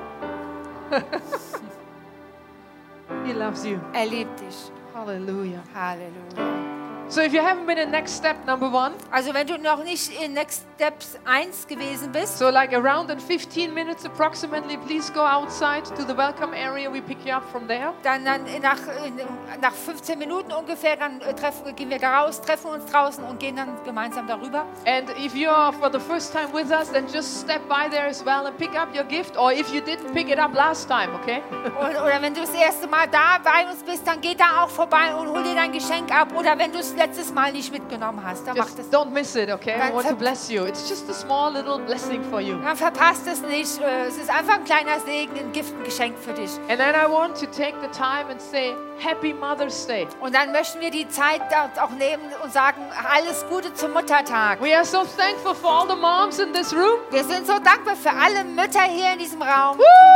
He loves you. Er liebt dich. Hallelujah. Halleluja. So if you haven't been in next step number 1, Also wenn du noch nicht in Next Steps 1 gewesen bist, so like around in 15 minutes approximately, please go outside to the welcome area. We pick you up from there. dann nach 15 Minuten ungefähr, dann gehen wir da raus, treffen uns draußen und gehen dann gemeinsam darüber. And if you are for the first time with us, then just step by there as well and pick up your gift. Or if you didn't pick it up last time, okay? Oder wenn du das erste Mal da bei uns bist, dann geh da auch vorbei und hol dir dein Geschenk ab. Oder wenn du es letztes Mal nicht mitgenommen hast, dann mach Just das. don't miss it, okay? I Dann want to bless you. It's just a small little blessing for you. Dann verpasst es nicht. Es ist einfach ein kleiner Segen, ein Gift, ein Geschenk für dich. And then I want to take the time and say, Happy Mother's Day. Und dann möchten wir die Zeit auch nehmen und sagen, alles Gute zum Muttertag. We are so thankful for all the moms in this room. Wir sind so dankbar für alle Mütter hier in diesem Raum.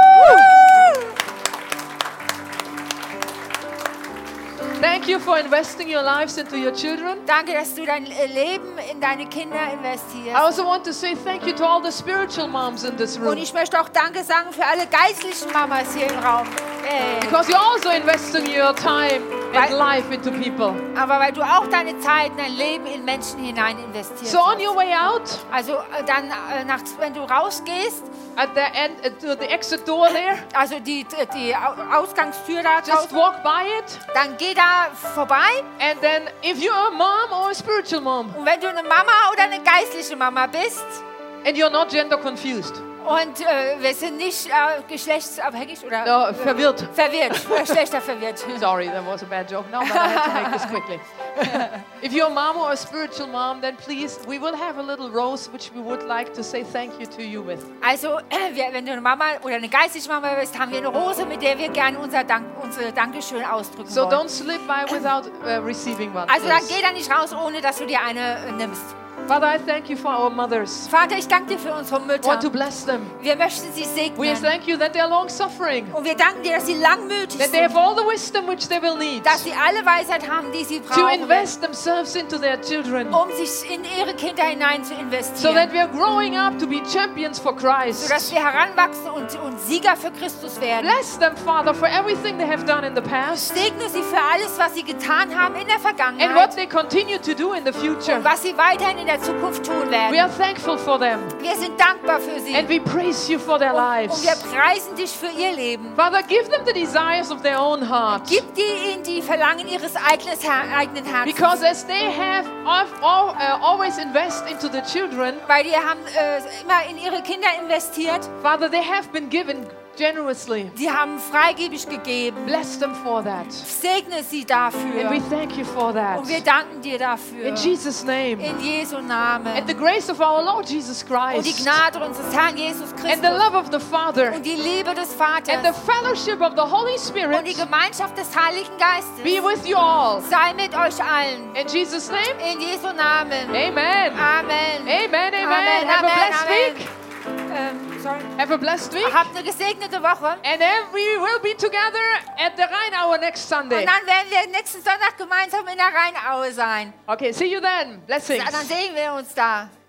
Thank you for investing your lives into your children. Danke, dass du dein Leben in deine Kinder I investierst. also want to say thank you to all the spiritual moms in this Und room. ich möchte auch Danke sagen für alle geistlichen Mamas hier im Raum. Because you're also investing your time and life into people. Aber weil du auch deine Zeit, dein Leben in Menschen hinein investierst. So on your way out, Also dann, wenn du rausgehst, at the end, to the exit door there, also die Ausgangstür da just draußen, walk by it. dann geh da vorbei. And then if you're a mom or a spiritual mom Und wenn du eine Mama oder eine geistliche Mama bist and you're not gender confused, Und wir sind nicht geschlechtsabhängig oder No, verwirrt. verwirrt, schlechter verwirrt. Sorry, that was a bad joke. No, but I had to make this quickly. If you're a mom or a spiritual mom, then please, we will have a little rose which we would like to say thank you to you with. Also, wenn du eine Mama oder eine geistliche Mama bist, haben wir eine Rose, mit der wir gerne unsere Dankeschön ausdrücken So wollen. don't slip by without receiving one. Also dann please. geh da nicht raus, ohne dass du dir eine nimmst. Father, I thank you for our mothers. Vater, ich danke dir für unsere I Mütter. want to bless them. Wir möchten sie We segnen. thank you that they are long suffering, Und wir danken dir, dass sie langmütig that they sind, have all the wisdom which they will need dass sie alle Weisheit haben, die sie to brauchen, invest themselves into their children, um sich in ihre Kinder hinein zu so that investieren. we are growing up to be champions for Christ. Sodass wir heranwachsen und Sieger für Christus werden. Bless them, Father, for everything they have done in the past Segne sie für alles, was sie getan haben in der and what Vergangenheit they continue to do in the future. und was sie weiterhin in der Zukunft tun We werden. are thankful for them Wir sind dankbar für sie. and we praise you for their Und lives. wir preisen dich für ihr Leben. Father, give them the desires of their own heart. Gib ihnen die Verlangen ihres eigenen Herzens. Because as they have always invest into the children, Weil die haben immer in ihre Kinder investiert. Father, they have been given generously. Sie haben freigebig gegeben. Bless them for that. Segne sie And dafür. we thank you for that. Und wir danken dir dafür. In Jesus' name. In Jesu Namen. And the grace of our Lord Jesus Und die Christ. Gnade unseres Herrn Jesus And the Christus. love of the Father. Und die Liebe des And the Vaters. fellowship of the Holy Und die Spirit Gemeinschaft des Heiligen Geistes. be with you all. Sei mit euch allen. In Jesus' name. In Jesu Namen. Amen. Amen. Amen. Amen. Amen, Have a Amen, blessed Amen. week. Sorry. Have a blessed week. Habt eine gesegnete Woche. And then we will be together at the Rhein-Hour next Sunday. Und dann werden wir nächsten Sonntag gemeinsam in der Rheinaue sein. Okay, see you then. Blessings. Dann sehen wir uns da.